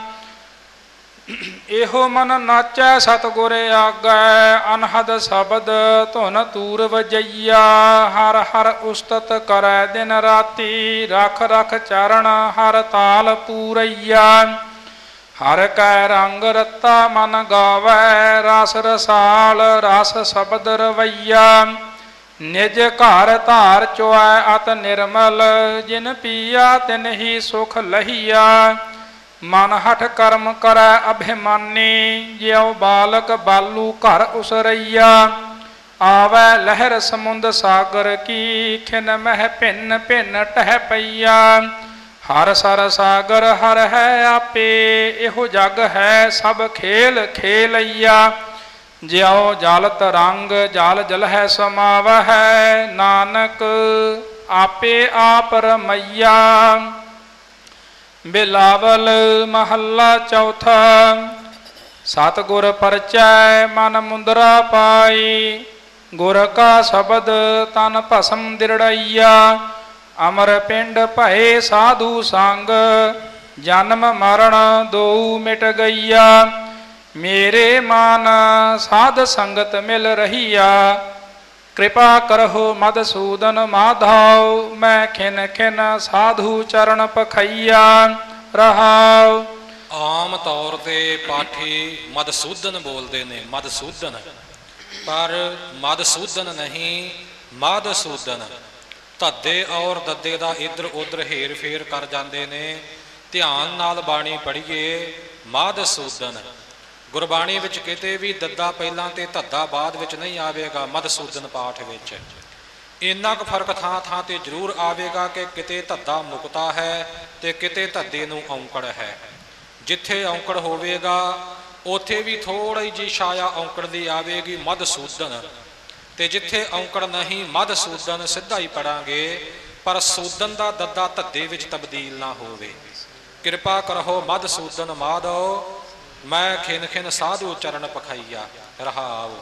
ਇਹੋ ਮਨ ਨਾਚੈ ਸਤਿਗੁਰ ਆਗੈ, ਅਨਹਦ ਸ਼ਬਦ ਧੁਨ ਤੂਰ ਵਜਈਆ। ਹਰ ਹਰ ਉਸਤਤ ਕਰੈ ਦਿਨ ਰਾਤੀ, ਰਖ ਰਖ ਚਰਨ ਹਰ ਤਾਲ ਪੂਰਈਆ। ਹਰ ਕੈ ਰੰਗ ਰਤਾ ਮਨ ਗਾਵੈ, ਰਸ ਰਸਾਲ ਰਸ ਸ਼ਬਦ ਰਵਈਆ। ਨਿਜ ਘਰ ਧਾਰ ਚੁਐ ਅਤ ਨਿਰਮਲ, ਜਿਨ ਪੀਆ ਤਿਨ ਹੀ ਸੁਖ ਲਹੀਆ। ਮਨ ਹਠ ਕਰਮ ਕਰੈ ਅਭਿਮਾਨੀ, ਜਿਉ ਬਾਲਕ ਬਾਲੂ ਘਰ ਉਸਰਈਆ। ਆਵੈ ਲਹਿਰ ਸਮੁੰਦ ਸਾਗਰ ਕੀ, ਖਿਨ ਮਹਿ ਭਿੰਨ ਭਿੰਨ ਟਹਿ ਪਈਆ। ਹਰ ਸਰ ਸਾਗਰ ਹਰ ਹੈ ਆਪੇ, ਇਹੋ ਜਗ ਹੈ ਸਭ ਖੇਲ ਖੇਲਈਆ। ਜਿਉ ਜਲ ਤਰੰਗ ਜਲ ਜਲਹਿ ਸਮਾਵਹਿ, ਨਾਨਕ ਆਪੇ ਆਪ ਰਮਈਆ। ਬਿਲਾਵਲ ਮਹੱਲਾ ਚੌਥਾ। ਸਤਿਗੁਰ ਪਰਚੈ ਮਨ ਮੁੰਦਰਾ ਪਾਈ, ਗੁਰ ਕਾ ਸ਼ਬਦ ਤਨ ਭਸਮ ਦਿਰੜਈਆ। ਅਮਰ ਪਿੰਡ ਭਏ ਸਾਧੂ ਸੰਗ, ਜਨਮ ਮਰਨ ਦੋਊ ਮਿਟ ਗਈਆ। ਮੇਰੇ ਮਨ ਸਾਧ ਸੰਗਤ ਮਿਲ ਰਹੀਆ, ਕਿਰਪਾ ਕਰਹੁ ਮਧਸੂਦਨ ਮਾਧਵ। ਮੈਂ ਖਿਨ ਖਿਨ ਸਾਧੂ ਚਰਨ ਪਖਈਆ। ਰਹਾਉ। ਆਮ ਤੌਰ ਤੇ ਪਾਠੀ ਮਧਸੂਦਨ ਬੋਲਦੇ ਨੇ, ਮਧਸੂਦਨ, ਪਰ ਮਧਸੂਦਨ ਨਹੀਂ, ਮਾਧਸੂਦਨ। ਧੱਦੇ ਔਰ ਦੱਦੇ ਦਾ ਇੱਧਰ ਉੱਧਰ ਹੇਰ ਫੇਰ ਕਰ ਜਾਂਦੇ ਨੇ। ਧਿਆਨ ਨਾਲ ਬਾਣੀ ਪੜ੍ਹੀਏ। ਮਾਧਸੂਦਨ ਗੁਰਬਾਣੀ ਵਿੱਚ ਕਿਤੇ ਵੀ ਦੱਦਾ ਪਹਿਲਾਂ ਤੇ ਧੱਦਾ ਬਾਅਦ ਵਿੱਚ ਨਹੀਂ ਆਵੇਗਾ। ਮਧਸੂਦਨ ਪਾਠ ਵਿੱਚ ਇੰਨਾ ਕੁ ਫਰਕ ਥਾਂ ਥਾਂ ਤੇ ਜ਼ਰੂਰ ਆਵੇਗਾ ਕਿ ਕਿਤੇ ਧੱਦਾ ਮੁਕਤਾ ਹੈ ਤੇ ਕਿਤੇ ਧੱਦੇ ਨੂੰ ਔਂਕੜ ਹੈ। ਜਿੱਥੇ ਔਂਕੜ ਹੋਵੇਗਾ ਉੱਥੇ ਵੀ ਥੋੜ੍ਹੀ ਜਿਹੀ ਛਾਇਆ ਔਂਕੜ ਦੀ ਆਵੇਗੀ, ਮਧਸੂਦਨ। ਤੇ ਜਿੱਥੇ ਔਂਕੜ ਨਹੀਂ, ਮਧਸੂਦਨ ਸਿੱਧਾ ਹੀ ਪੜਾਂਗੇ, ਪਰ ਸੂਦਨ ਦਾ ਦੱਦਾ ਧੱਦੇ ਵਿੱਚ ਤਬਦੀਲ ਨਾ ਹੋਵੇ। ਕਿਰਪਾ ਕਰੋ ਮਧਸੂਦਨ ਮਾਧਵ, ਮੈਂ ਖਿਨ ਖਿਨ ਸਾਧੂ ਚਰਨ ਪਖਈਆ। ਰਹਾਉ।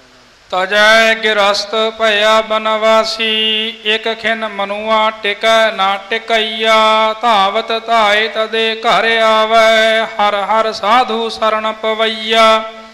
ਤਜੈ ਗਿਰਸਤ ਭਇਆ ਬਨਵਾਸੀ, ਇਕ ਖਿਨ ਮਨੁਆ ਟਿਕੈ ਨਾ ਟਿਕਈਆ। ਧਾਵਤ ਧਾਏ ਤਦੇ ਘਰ ਆਵੈ, ਹਰ ਹਰ ਸਾਧੂ ਸਰਣ ਪਵਈਆ।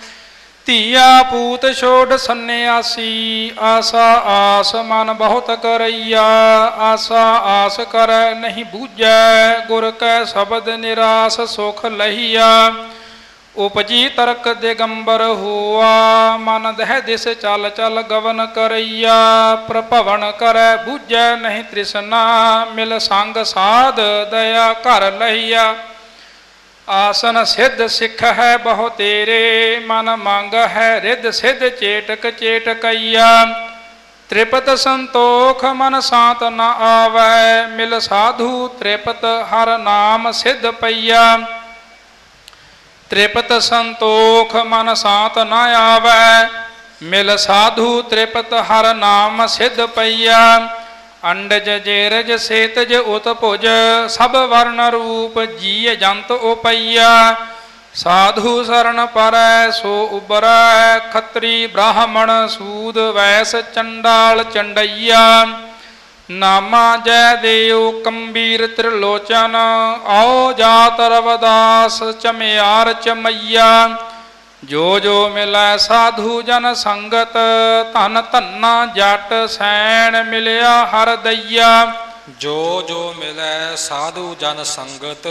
ਧੀਆ ਪੂਤ ਛੋੜ ਸੰਨਿਆਸੀ, ਆਸਾ ਆਸ ਮਨ ਬਹੁਤ ਕਰਈਆ। ਆਸਾ ਆਸ ਕਰੈ ਨਹੀਂ ਬੂਝੈ, ਗੁਰ ਕੈ ਸ਼ਬਦ ਨਿਰਾਸ ਸੁਖ ਲਹੀਆ। ਉਪਜੀ ਤਰਕ ਦਿਗੰਬਰ ਹੋਆ, ਮਨ ਦਹਿ ਦਿਸ ਚਲ ਚਲ ਗਵਨ ਕਰਈਆ। ਪ੍ਰਭਵਨ ਕਰੈ ਬੂਝੈ ਨਹੀਂ ਤ੍ਰਿਸ਼ਨਾ, ਮਿਲ ਸੰਗ ਸਾਧ ਦਇਆ ਘਰ ਲਹੀਆ। ਆਸਨ ਸਿੱਧ ਸਿੱਖ ਹੈ ਬਹੁ ਤੇਰੇ, ਮਨ ਮੰਗ ਹੈ ਰਿੱਧ ਸਿੱਧ ਚੇਟਕ ਚੇਟਕਈਆ। ਤ੍ਰਿਪਤ ਸੰਤੋਖ ਮਨ ਸਾਤ ਨ ਆਵੈ, ਮਿਲ ਸਾਧੂ ਤ੍ਰਿਪਤ ਹਰ ਨਾਮ ਸਿੱਧ ਪਈਆ। ਤ੍ਰਿਪਤ ਸੰਤੋਖ ਮਨ ਸਾਤ ਨ ਆਵੈ, ਮਿਲ ਸਾਧੂ ਤ੍ਰਿਪਤ ਹਰ ਨਾਮ ਸਿੱਧ ਪਈਆ। ਅੰਡਜ ਜੇਰਜ ਸੇਤਜ ਉਤਭੁਜ, ਸਭ ਵਰਨ ਰੂਪ ਜੀਅ ਜੰਤ ਉਪਈਆ। ਸਾਧੂ ਸਰਣ ਪਰੈ ਸੋ ਉਬਰੈ, ਖੱਤਰੀ ਬ੍ਰਾਹਮਣ ਸੂਦ ਵੈਸ ਚੰਡਾਲ ਚੰਡਈਆ। ਨਾਮਾ ਜੈ ਦੇਉ ਕੰਬੀਰ ਤ੍ਰਿਲੋਚਨ, ਆਓ ਜਾਤ ਰਵਦਾਸ ਚਮਿਆਰ ਚਮਈਆ। ਜੋ ਜੋ ਮਿਲੈ ਸਾਧੂ ਜਨ ਸੰਗਤ, ਧਨ ਧੰਨਾ ਜਟ ਸੈਣ ਮਿਲਿਆ ਹਰ ਦਈਆ। ਜੋ ਜੋ ਮਿਲੈ ਸਾਧੂ ਜਨ ਸੰਗਤ,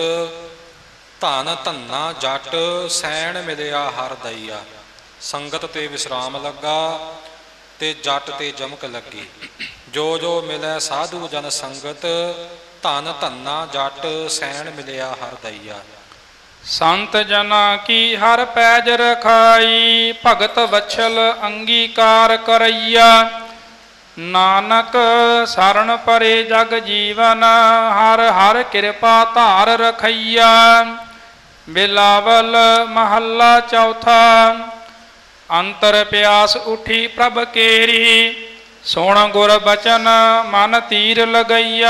ਧਨ ਧੰਨਾ ਜਟ ਸੈਣ ਮਿਲਿਆ ਹਰ ਦਈਆ। ਸੰਗਤ ਤੇ ਵਿਸਰਾਮ ਲੱਗਾ ਤੇ ਜੱਟ ਤੇ ਜਮਕ ਲੱਗੀ। ਜੋ ਜੋ ਮਿਲੈ ਸਾਧੂ ਜਨ ਸੰਗਤ, ਧਨ ਧੰਨਾ ਜਟ ਸੈਣ ਮਿਲਿਆ ਹਰ ਦਈਆ। ਸੰਤ ਜਨਾ ਕੀ ਹਰ ਪੈਜ ਰਖਾਈ, ਭਗਤ ਵਛਲ ਅੰਗੀਕਾਰ ਕਰਈਆ। ਨਾਨਕ ਸਰਣ ਪਰੇ ਜਗ ਜੀਵਨ, ਹਰ ਹਰ ਕਿਰਪਾ ਧਾਰ ਰਖਈਆ। ਬਿਲਾਵਲ ਮਹੱਲਾ ਚੌਥਾ। ਅੰਤਰ ਪਿਆਸ ਉਠੀ ਪ੍ਰਭ ਕੇਰੀ, ਸੁਣ ਗੁਰ ਬਚਨ ਮਨ ਤੀਰ ਲਗਈਆ।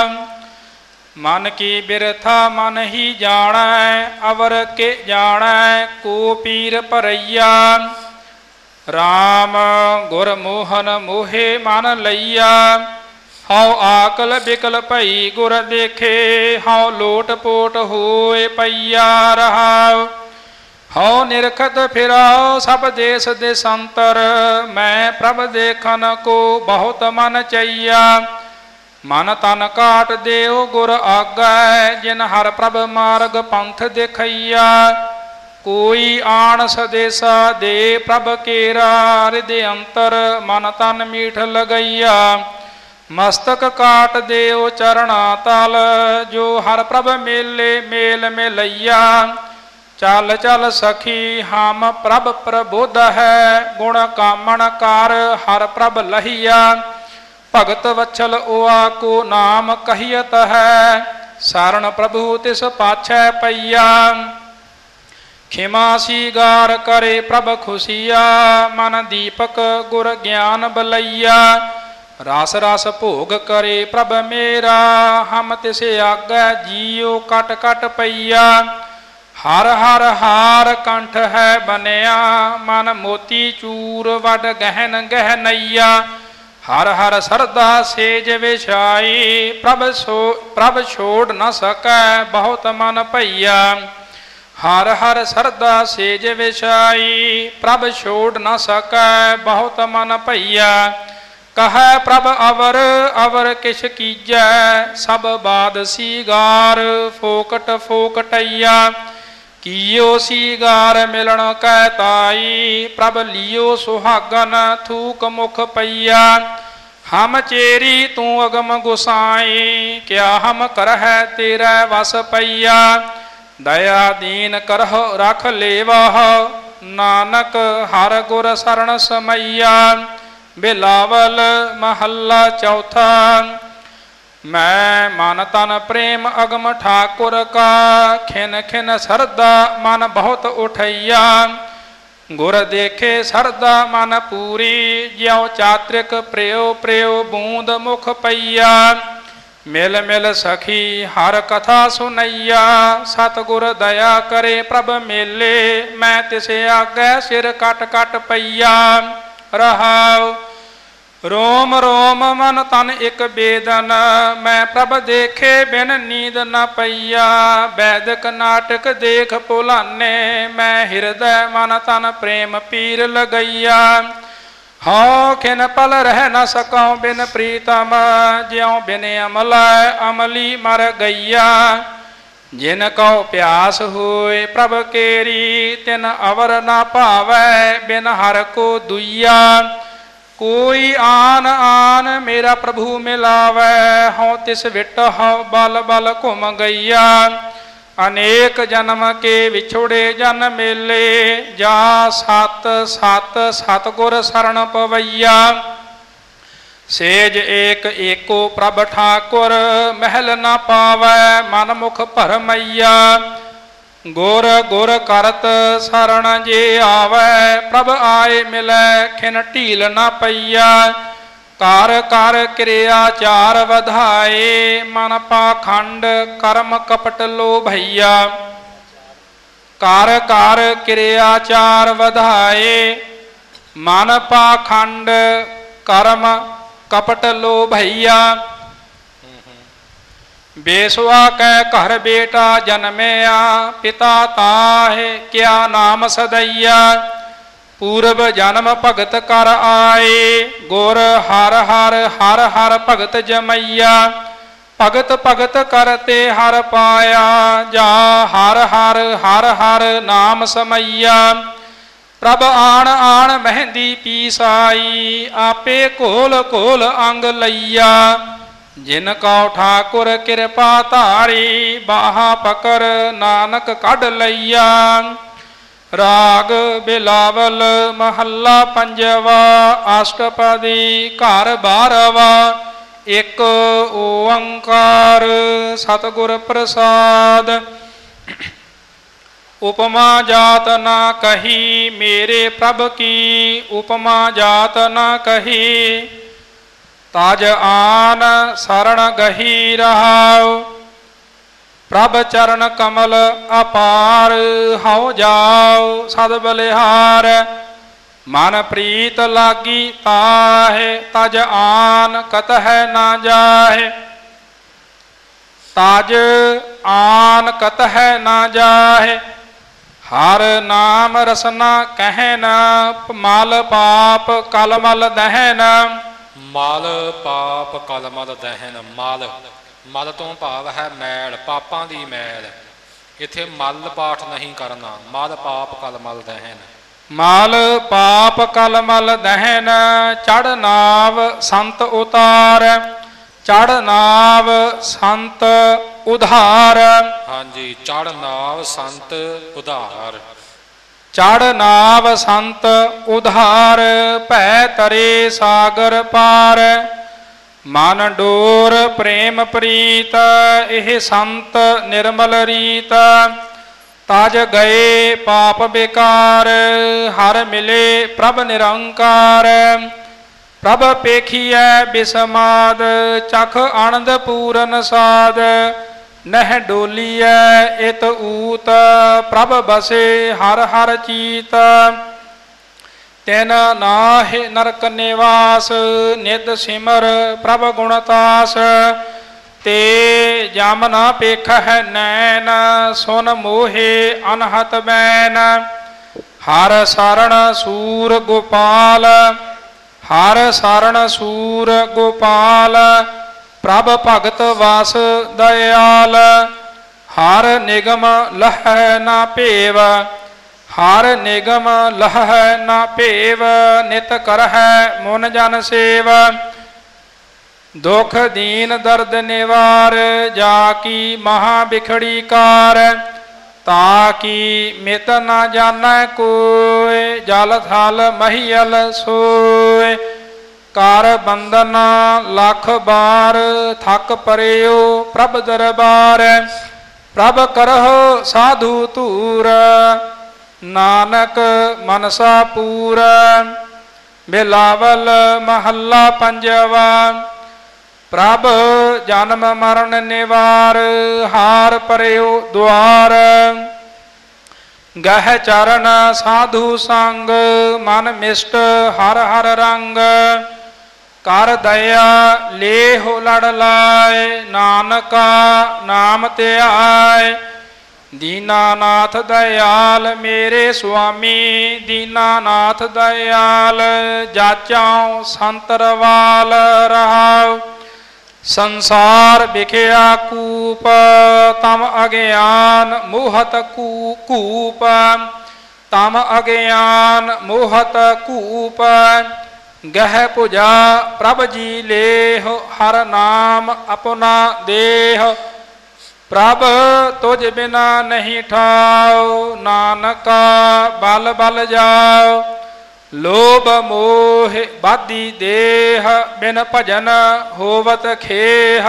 ਮਨ ਕੀ ਬਿਰਥਾ ਮਨ ਹੀ ਜਾਣੈ, ਅਵਰ ਕੇ ਜਾਣੈ ਕੋ ਪੀਰ ਭਰਈਆ। RAM ਗੁਰ ਮੋਹਨ ਮੋਹੇ ਮਨ ਲਈਆ, ਹਉ ਆਕਲ ਬਿਕਲ ਭਈ ਗੁਰ ਦੇਖੇ, ਹਉ ਲੋਟ ਪੋਟ ਹੋਏ ਪਈਆ ਰਹਾਉ। ਹਉ ਨਿਰਖਤ ਫਿਰਾਉ ਸਭ ਦੇਸ ਦੇਸਾਂਤਰ, ਮੈਂ ਪ੍ਰਭ ਦੇਖਨ ਕੋ ਬਹੁਤ ਮਨ ਚਈਆ। ਮਨ ਤਨ ਕਾਟ ਦੇਉ ਗੁਰ ਆਗੈ, ਜਿਨ ਹਰ ਪ੍ਰਭ ਮਾਰਗ ਪੰਥ ਦੇਖਈਆ। ਕੋਈ ਆਣ ਸਦੇਸਾ ਦੇ ਪ੍ਰਭ ਕੇਰਾ, ਹਿਰਦੇ ਅੰਤਰ ਮਨ ਤਨ ਮੀਠ ਲਗਈਆ। ਮਸਤਕ ਕਾਟ ਦੇਉ ਚਰਣਾ ਤਲ, ਜੋ ਹਰ ਪ੍ਰਭ ਮੇਲੇ ਮੇਲ ਮਿਲਈਆ। ਚਲ ਚਲ ਸਖੀ ਹਮ ਪ੍ਰਭ ਪ੍ਰਬੋਧ ਹੈ, ਗੁਣ ਕਾਮਣ ਕਰ ਹਰ ਪ੍ਰਭ ਲਹੀਆ। ਭਗਤ ਵਛਲ ਓਆ ਕੋ ਨਾਮ ਕਹੀਅਤ ਹੈ, ਸਾਰਣ ਪ੍ਰਭੂ ਤਿਸ ਪਾਛੈ ਪਈਆ। ਖਿਮਾ ਸੀਗਾਰ ਕਰੇ ਪ੍ਰਭ ਖੁਸ਼ੀਆ, ਮਨ ਦੀਪਕ ਗੁਰ ਗਿਆਨ ਬਲਈਆ। ਰਸ ਰਸ ਭੋਗ ਕਰੇ ਪ੍ਰਭ ਮੇਰਾ, ਹਮ ਤਿਸ ਆਗੈ ਜੀਉ ਕਟ ਕਟ ਪਈਆ। ਹਰ ਹਰ ਹਾਰ ਕੰਠ ਹੈ ਬਨਿਆ, ਮਨ ਮੋਤੀ ਚੂਰ ਵਡ ਗਹਿਨ ਗਹਿਨਈਆ। ਹਰ ਹਰ ਸਰਦਾ ਸੇਜ ਵਿਛਾਈ, ਪ੍ਰਭ ਛੋੜ ਨ ਸਕੈ ਬਹੁਤ ਮਨ ਭਈਆ। ਹਰ ਹਰ ਸਰਦਾ ਸੇਜ ਵਿਛਾਈ, ਪ੍ਰਭ ਛੋੜ ਨ ਸਕੈ ਬਹੁਤ ਮਨ ਭਈਆ। ਕਹੈ ਪ੍ਰਭ ਅਵਰ ਅਵਰ ਕਿਛ ਕੀਜੈ, ਸਭ ਬਾਦ ਸੀਗਾਰ ਫੋਕਟ ਫੋਕਟਈਆ। ਕੀਓ ਸੀਗਾਰ ਮਿਲਣ ਕੈ ਤਾਈ, ਪ੍ਰਭ ਲਿਓ ਸੁਹਾਗਨ ਥੂਕ ਮੁਖ ਪਈਆ। ਹਮ ਚੇਰੀ ਤੂੰ ਅਗਮ ਗੁਸਾਈ, ਕਿਆ ਹਮ ਕਰਹਿ ਤੇਰੇ ਵਸ ਪਈਆ। ਦਇਆ ਦੀਨ ਕਰਹੁ ਰਖ ਲੇਵਹੁ, ਨਾਨਕ ਹਰ ਗੁਰ ਸਰਣ ਸਮਈਆ। ਬਿਲਾਵਲ ਮਹੱਲਾ ਚੌਥਾ। ਮੈਂ ਮਨ ਤਨ ਪ੍ਰੇਮ ਅਗਮ ਠਾਕੁਰ ਕਾ, ਖਿਨ ਖਿਨ ਸਰਦਾ ਮਨ ਬਹੁਤ ਉਠਈਆ। ਗੁਰ ਦੇਖੇ ਸਰਦਾ ਮਨ ਪੂਰੀ, ਜਿਉ ਚਾਤ੍ਰਿਕ ਪ੍ਰਿਉ ਪ੍ਰਿਉ ਬੂੰਦ ਮੁਖ ਪਈਆ। ਮਿਲ ਮਿਲ ਸਖੀ ਹਰ ਕਥਾ ਸੁਨਈਆ, ਸਤਿਗੁਰ ਦਇਆ ਕਰੇ ਪ੍ਰਭ ਮੇਲੇ। ਮੈਂ ਤਿਸ ਆਗੈ ਸਿਰ ਕਟ ਕਟ ਪਈਆ ਰਹਾਉ। ਰੋਮ ਰੋਮ ਮਨ ਤਨ ਇਕ ਬੇਦਨ, ਮੈਂ ਪ੍ਰਭ ਦੇਖੇ ਬਿਨ ਨੀਂਦ ਨ ਪਈਆ। ਵੈਦਿਕ ਨਾਟਕ ਦੇਖ ਭੁਲਾਨੇ, ਮੈਂ ਹਿਰਦੈ ਮਨ ਤਨ ਪ੍ਰੇਮ ਪੀਰ ਲਗਈਆ। ਹਉ ਖਿਨ ਪਲ ਰਹਿ ਨ ਸਕਉ ਬਿਨ ਪ੍ਰੀਤਮ, ਜਿਉ ਬਿਨ ਅਮਲੈ ਅਮਲੀ ਮਰ ਗਈਆ। ਜਿਨ ਕਉ ਪਿਆਸ ਹੋਏ ਪ੍ਰਭ ਕੇਰੀ, ਤਿਨ ਅਵਰ ਨ ਭਾਵੈ ਬਿਨ ਹਰ ਕੋ ਦੁਈਆ। ਕੋਈ ਆਨ ਆਨ ਮੇਰਾ ਪ੍ਰਭੂ ਮਿਲਾਵੈ, ਹਉ ਤਿਸ ਵਿਟ ਹਉ ਬਲ ਬਲ ਘੁਮ ਗਈਆ। ਅਨੇਕ ਜਨਮ ਕੇ ਵਿਛੋੜੇ ਜਨ ਮੇਲੇ, ਜਾ ਸਤ ਸਤ ਸਤਿਗੁਰ ਸਰਣ ਪਵਈਆ। ਸੇਜ ਏਕ ਏਕੋ ਪ੍ਰਭ ਠਾਕੁਰ, ਮਹਿਲ ਨ ਪਾਵੈ ਮਨ ਮੁਖ ਭਰਮਈਆ। ਗੁਰ ਗੁਰ ਕਰਤ ਸਰਣ ਜੇ ਆਵੈ, ਪ੍ਰਭ ਆਏ ਮਿਲੈ ਖਿਨ ਢੀਲ ਨ ਪਈਆ। ਕਰ ਕਰ ਕਿਰਿਆ ਚਾਰ ਵਧਾਏ, ਮਨ ਪਾਖੰਡ ਕਰਮ ਕਪਟ ਲੋਭਈਆ। ਕਰ ਕਰ ਕਿਰਿਆ ਚਾਰ ਵਧਾਏ, ਮਨ ਪਾਖੰਡ ਕਰਮ ਕਪਟ ਲੋਭਈਆ। ਬੇਸੁਆ ਕੈ ਘਰ ਬੇਟਾ ਜਨਮਿਆ, ਪਿਤਾ ਤਾਹਿ ਕਿਆ ਨਾਮ ਸਦਈਆ। ਪੂਰਬ ਜਨਮ ਭਗਤ ਕਰ ਆਏ, ਗੁਰ ਹਰ ਹਰ ਹਰ ਹਰ ਭਗਤ ਜਮਈਆ। ਭਗਤ ਭਗਤ ਕਰਤੇ ਹਰ ਪਾਇਆ, ਜਾ ਹਰ ਹਰ ਹਰ ਹਰ ਨਾਮ ਸਮਈਆ। ਪ੍ਰਭ ਆਣ ਆਣ ਮਹਿੰਦੀ ਪੀਸਾਈ, ਆਪੇ ਘੋਲ ਘੋਲ ਅੰਗ ਲਈਆ। ਜਿਨ ਕਉ ਠਾਕੁਰ ਕਿਰਪਾ ਧਾਰੀ, ਬਾਹਾ ਪਕਰ ਨਾਨਕ ਕੱਢ ਲਈਆ। ਰਾਗ ਬਿਲਾਵਲ ਮਹੱਲਾ ਪੰਜਵਾ। ਅਸ਼ਟਪਦੀ ਘਰ ਬਾਰਵਾ। ਇਕ ਓੰਕਾਰ ਸਤਿਗੁਰ ਪ੍ਰਸਾਦ। ਉਪਮਾ ਜਾਤ ਨਾ ਕਹੀ, ਮੇਰੇ ਪ੍ਰਭ ਕੀ ਉਪਮਾ ਜਾਤ ਨਾ ਕਹੀ। ਤਜ ਆਨ ਸਰਣ ਗਹੀ ਰਹਾਉ, ਪ੍ਰਭ ਚਰਨ ਕਮਲ ਅਪਾਰ। ਹਉ ਜਾਉ ਸਦ ਬਲਿਹਾਰ, ਮਨ ਪ੍ਰੀਤ ਲਾਗੀ ਤਾਹੇ, ਤਜ ਆਨ ਕਤਹਿ ਨਾ ਜਾਹੇ। ਤਜ ਆਨ ਕਤਹਿ ਨਾ ਜਾਹੇ, ਹਰ ਨਾਮ ਰਸਨਾ ਕਹਿਨ, ਮਲ ਪਾਪ ਕਲ ਮਲ ਦਹਿਨ। ਮਲ ਪਾਪ ਕਲ ਮਲ ਦਹਿਨ। ਮਲ ਤੋਂ ਭਾਵ ਹੈ ਮੈਲ, ਪਾਪਾਂ ਦੀ ਮੈਲ। ਇੱਥੇ ਮਲ ਪਾਠ ਨਹੀਂ ਕਰਨਾ, ਮਲ ਪਾਪ ਕਲ ਮਲ ਦਹਿਨ। ਮਲ ਪਾਪ ਕਲ ਮਲ ਦਹਿਨ, ਚੜ ਨਾਵ ਸੰਤ ਉਤਾਰ, ਚੜ ਨਾਵ ਸੰਤ ਉਧਾਰ। ਹਾਂਜੀ, ਚੜ ਨਾਵ ਸੰਤ ਉਧਾਰ। ਚੜ ਨਾਵ ਸੰਤ ਉਧਾਰ, ਭੈ ਤਰੇ ਸਾਗਰ ਪਾਰ। ਮਨ ਡੋਰ ਪ੍ਰੇਮ ਪ੍ਰੀਤ, ਇਹ ਸੰਤ ਨਿਰਮਲ ਰੀਤ। ਤਜ ਗਏ ਪਾਪ ਬੇਕਾਰ, ਹਰ ਮਿਲੇ ਪ੍ਰਭ ਨਿਰੰਕਾਰ। ਪ੍ਰਭ ਪੇਖੀਐ ਬਿਸਮਾਦ, ਚਖ ਆਨੰਦ ਪੂਰਨ ਸਾਧ। ਨਹਿ ਡੋਲੀਐ ਇਤ ਊਤ, ਪ੍ਰਭ ਬਸੇ ਹਰ ਹਰ ਚੀਤ। ਤਿਨ ਨਾਹਿ ਨਰਕ ਨਿਵਾਸ, ਨਿਤ ਸਿਮਰ ਪ੍ਰਭ ਗੁਣਤਾਸ। ਤੇ ਜਮ ਨਾ ਪੇਖਹਿ ਨੈਨ, ਸੁਨ ਮੋਹੇ ਅਨਹਤ ਬੈਨ। ਹਰ ਸਰਣ ਸੂਰ ਗੋਪਾਲ, ਹਰ ਸਰਣ ਸੂਰ ਗੋਪਾਲ। ਪ੍ਰਭ ਭਗਤ ਵਾਸ ਦਇਆਲ, ਹਰ ਨਿਗਮ ਲਹੈ ਨਾ ਭੇਵ। ਹਰ ਨਿਗਮ ਲਹੈ ਨਾ ਭੇਵ, ਨਿਤ ਕਰਹਿ ਮੁਨ ਜਨ ਸੇਵ। ਦੁਖ ਦੀਨ ਦਰਦ ਨਿਵਾਰ, ਜਾ ਕੀ ਮਹਾ ਬਿਖੜੀ ਕਾਰ। ਤਾ ਕੀ ਮਿਤ ਨਾ ਜਾਣੈ ਕੋਇ, ਜਲ ਥਲ ਮਹੀਅਲ ਸੋਇ। ਕਰ ਬੰਦਨ ਲੱਖ ਬਾਰ, ਥਕ ਪਰਿਓ ਪ੍ਰਭ ਦਰਬਾਰ। ਪ੍ਰਭ ਕਰਹੁ ਸਾਧੂ ਧੂਰ, ਨਾਨਕ ਮਨਸਾ ਪੂਰ। ਬਿਲਾਵਲ ਮਹੱਲਾ ਪੰਜਵਾ। ਪ੍ਰਭ ਜਨਮ ਮਰਨ ਨਿਵਾਰ, ਹਾਰ ਪਰਿਓ ਦੁਆਰ। ਗਹਿ ਚਰਨ ਸਾਧੂ ਸੰਗ, ਮਨ ਮਿਸ਼ਟ ਹਰ ਹਰ ਰੰਗ। ਕਰ ਦਇਆ ਲੇਹੁ ਲੜ ਲਾਇ, ਨਾਨਕਾ ਨਾਮ ਧਿਆਇ। ਦੀਨਾਨਾਥ ਦਇਆਲ ਮੇਰੇ ਸੁਆਮੀ, ਦੀਨਾਨਾਥ ਦਇਆਲ। ਜਾਚਾਉ ਸੰਤ ਰਵਾਲ ਰਹਾਉ, ਸੰਸਾਰ ਵਿਖਿਆ ਕੂਪ। ਤਮ ਅਗਿਆਨ ਮੋਹਤ ਕੂਪ, ਤਮ ਅਗਿਆਨ ਮੋਹਤ ਕੂਪ। ਗਹਿ ਪੁਜਾ ਪ੍ਰਭ ਜੀ ਲੇਹ, ਹਰ ਨਾਮ ਆਪਣਾ ਦੇਹ। ਪ੍ਰਭ ਤੁਝ ਬਿਨਾ ਨਹੀਂ ਠਾਉ, ਨਾਨਕਾ ਬਲ ਬਲ ਜਾਉ। ਲੋਭ ਮੋਹ ਬਾਧੀ ਦੇਹ, ਬਿਨ ਭਜਨ ਹੋਵਤ ਖੇਹ।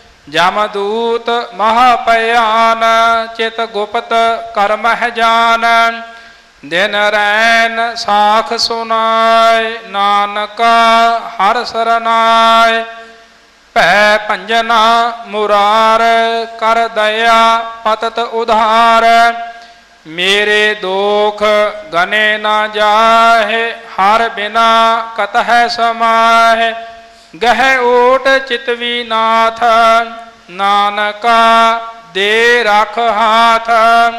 ਜਮਦੂਤ ਮਹਾ ਭਿਆਨ, ਚਿਤ ਗੁਪਤ ਕਰਮਹਿ ਜਾਨ। ਦਿਨ ਰੈਨ ਸਾਖ ਸੁਨਾਇ, ਨਾਨਕਾ ਹਰ ਸਰਨਾਇ। ਭੈ ਭੰਜਨਾ ਮੁਰਾਰ, ਕਰ ਦਇਆ ਪਤਤ ਉਧਾਰ। ਮੇਰੇ ਦੋਖ ਗਨੇ ਨਾ ਜਾਹੇ, ਹਰ ਬਿਨਾ ਕਤਹਿ ਸਮਾਹੇ। ਗਹਿ ਓਟ ਚਿਤਵੀ ਨਾਥ, ਨਾਨਕਾ ਦੇ ਰਖ ਹਾਥ।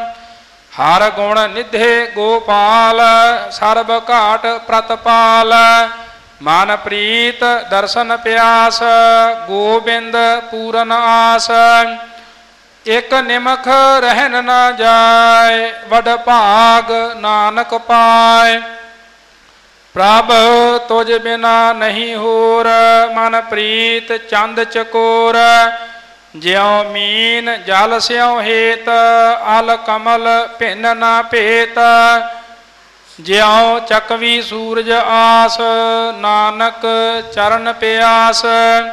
ਹਰ ਗੁਣ ਨਿਧੇ ਗੋਪਾਲ, ਸਰਬ ਘਾਟ ਪ੍ਰਤਪਾਲ। ਮਨ ਪ੍ਰੀਤ ਦਰਸ਼ਨ ਪਿਆਸ, ਗੋਬਿੰਦ ਪੂਰਨ ਆਸ। ਇਕ ਨਿਮਖ ਰਹਿਨ ਨਾ ਜਾਏ, ਵਡ ਭਾਗ ਨਾਨਕ ਪਾਏ। ਪ੍ਰਭ ਤੁਝ ਬਿਨਾ ਨਹੀਂ ਹੋਰ, ਮਨ ਪ੍ਰੀਤ ਚੰਦ ਚਕੋਰ। ਜਿਉ ਮੀਨ ਜਲ ਸਿਉ ਹੇਤ, ਅਲ ਕਮਲ ਭਿੰਨ ਨਾ ਭੇਤ। ਜਿਉ ਚਕਵੀ ਸੂਰਜ ਆਸ, ਨਾਨਕ ਚਰਨ ਪਿਆਸ।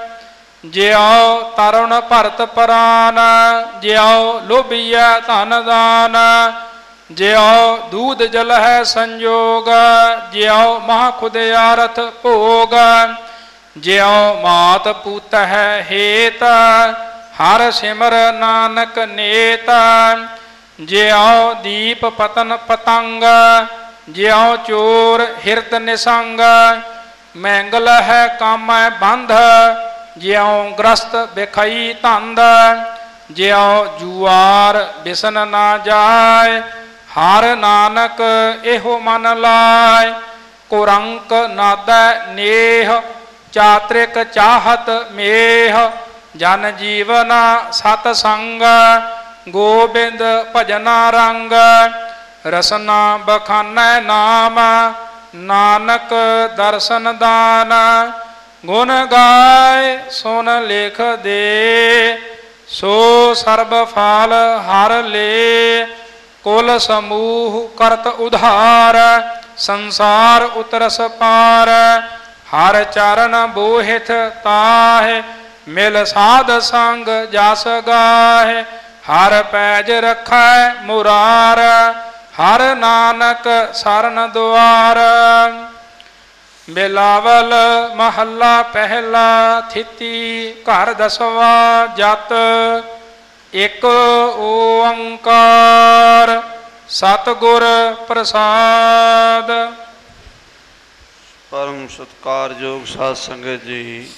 ਜਿਉ ਤਰੁਣ ਭਰਤ ਪ੍ਰਾਨ, ਜਿਉ ਲੋਭੀਐ ਧਨ ਦਾਨ। ਜਿਉ ਦੂਧ ਜਲ ਹੈ ਸੰਜੋਗ, ਜਿਉ ਮਹਾ ਖੁਦਿਆਰਥ ਭੋਗ। ਜਿਉ ਮਾਤ ਪੂਤ ਹੈ ਹੇਤ, ਹਰ ਸਿਮਰ ਨਾਨਕ ਨੇਤ। ਜਿਉ ਦੀਪ ਪਤਨ ਪਤੰਗ, ਜਿਉ ਚੋਰ ਹਿਰਦ ਨਿਸੰਗ, ਮੈਂਗਲ ਹੈ ਕਾਮੈ ਬੰਧ, ਜਿਉ ਗ੍ਰਸਤ ਬਿਖਈ ਧੰਦ, ਜਿਉ ਜੁਆਰ ਬਿਸਨ ਨਾ ਜਾਏ, ਹਰ ਨਾਨਕ ਇਹੋ ਮਨ ਲਾਇ। ਕੁਰੰਕ ਨਾਦੈ ਨੇਹ, ਚਾਤ੍ਰਿਕ ਚਾਹਤ ਮੇਹ, ਜਨ ਜੀਵਨ ਸਤ ਸੰਗ, ਗੋਬਿੰਦ ਭਜਨਾ ਰੰਗ, ਰਸਨਾ ਬਖਾਨੈ ਨਾਮ, ਨਾਨਕ ਦਰਸ਼ਨ ਦਾਨ। ਗੁਣ ਗਾਏ ਸੁਨ ਲਿਖ ਦੇ, ਸੋ ਸਰਬ ਫਲ ਹਰ ਲੇ। ਕੁਲ ਸਮੂਹ ਕਰਤ ਉਧਾਰ, ਸੰਸਾਰ ਉਤਰਸ ਪਾਰ, ਹਰ ਚਰਨ ਬੋਹਿਥ ਤਾਹਿ, ਮਿਲ ਸਾਧ ਸੰਗ ਜਸ ਗਾਹਿ। ਹਰ ਪੈਜ ਰਖੈ ਮੁਰਾਰ, ਹਰ ਨਾਨਕ ਸਰਨ ਦੁਆਰ। ਬਿਲਾਵਲ ਮਹੱਲਾ ਪਹਿਲਾ, ਥਿਤੀ ਘਰ ਦਸਵਾ ਜਤ। ਇਕ ਓੰਕਾਰ ਸਤਿਗੁਰ ਪ੍ਰਸਾਦ। ਪਰਮ ਸਤਿਕਾਰਯੋਗ ਸਾਧ ਸੰਗਤ ਜੀ,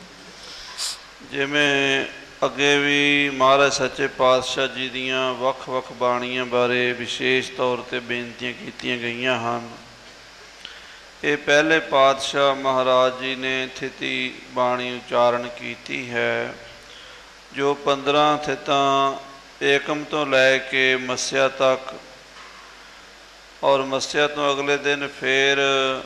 ਜਿਵੇਂ ਅੱਗੇ ਵੀ ਮਹਾਰਾਜ ਸੱਚੇ ਪਾਤਸ਼ਾਹ ਜੀ ਦੀਆਂ ਵੱਖ-ਵੱਖ ਬਾਣੀਆਂ ਬਾਰੇ ਵਿਸ਼ੇਸ਼ ਤੌਰ 'ਤੇ ਬੇਨਤੀਆਂ ਕੀਤੀਆਂ ਗਈਆਂ ਹਨ। ਇਹ ਪਹਿਲੇ ਪਾਤਸ਼ਾਹ ਮਹਾਰਾਜ ਜੀ ਨੇ ਥਿਤੀ ਬਾਣੀ ਉਚਾਰਨ ਕੀਤੀ ਹੈ, ਜੋ 15 ਥਿਤਾਂ ਏਕਮ ਤੋਂ ਲੈ ਕੇ ਮੱਸਿਆ ਤੱਕ, ਔਰ ਮੱਸਿਆ ਤੋਂ ਅਗਲੇ ਦਿਨ ਫਿਰ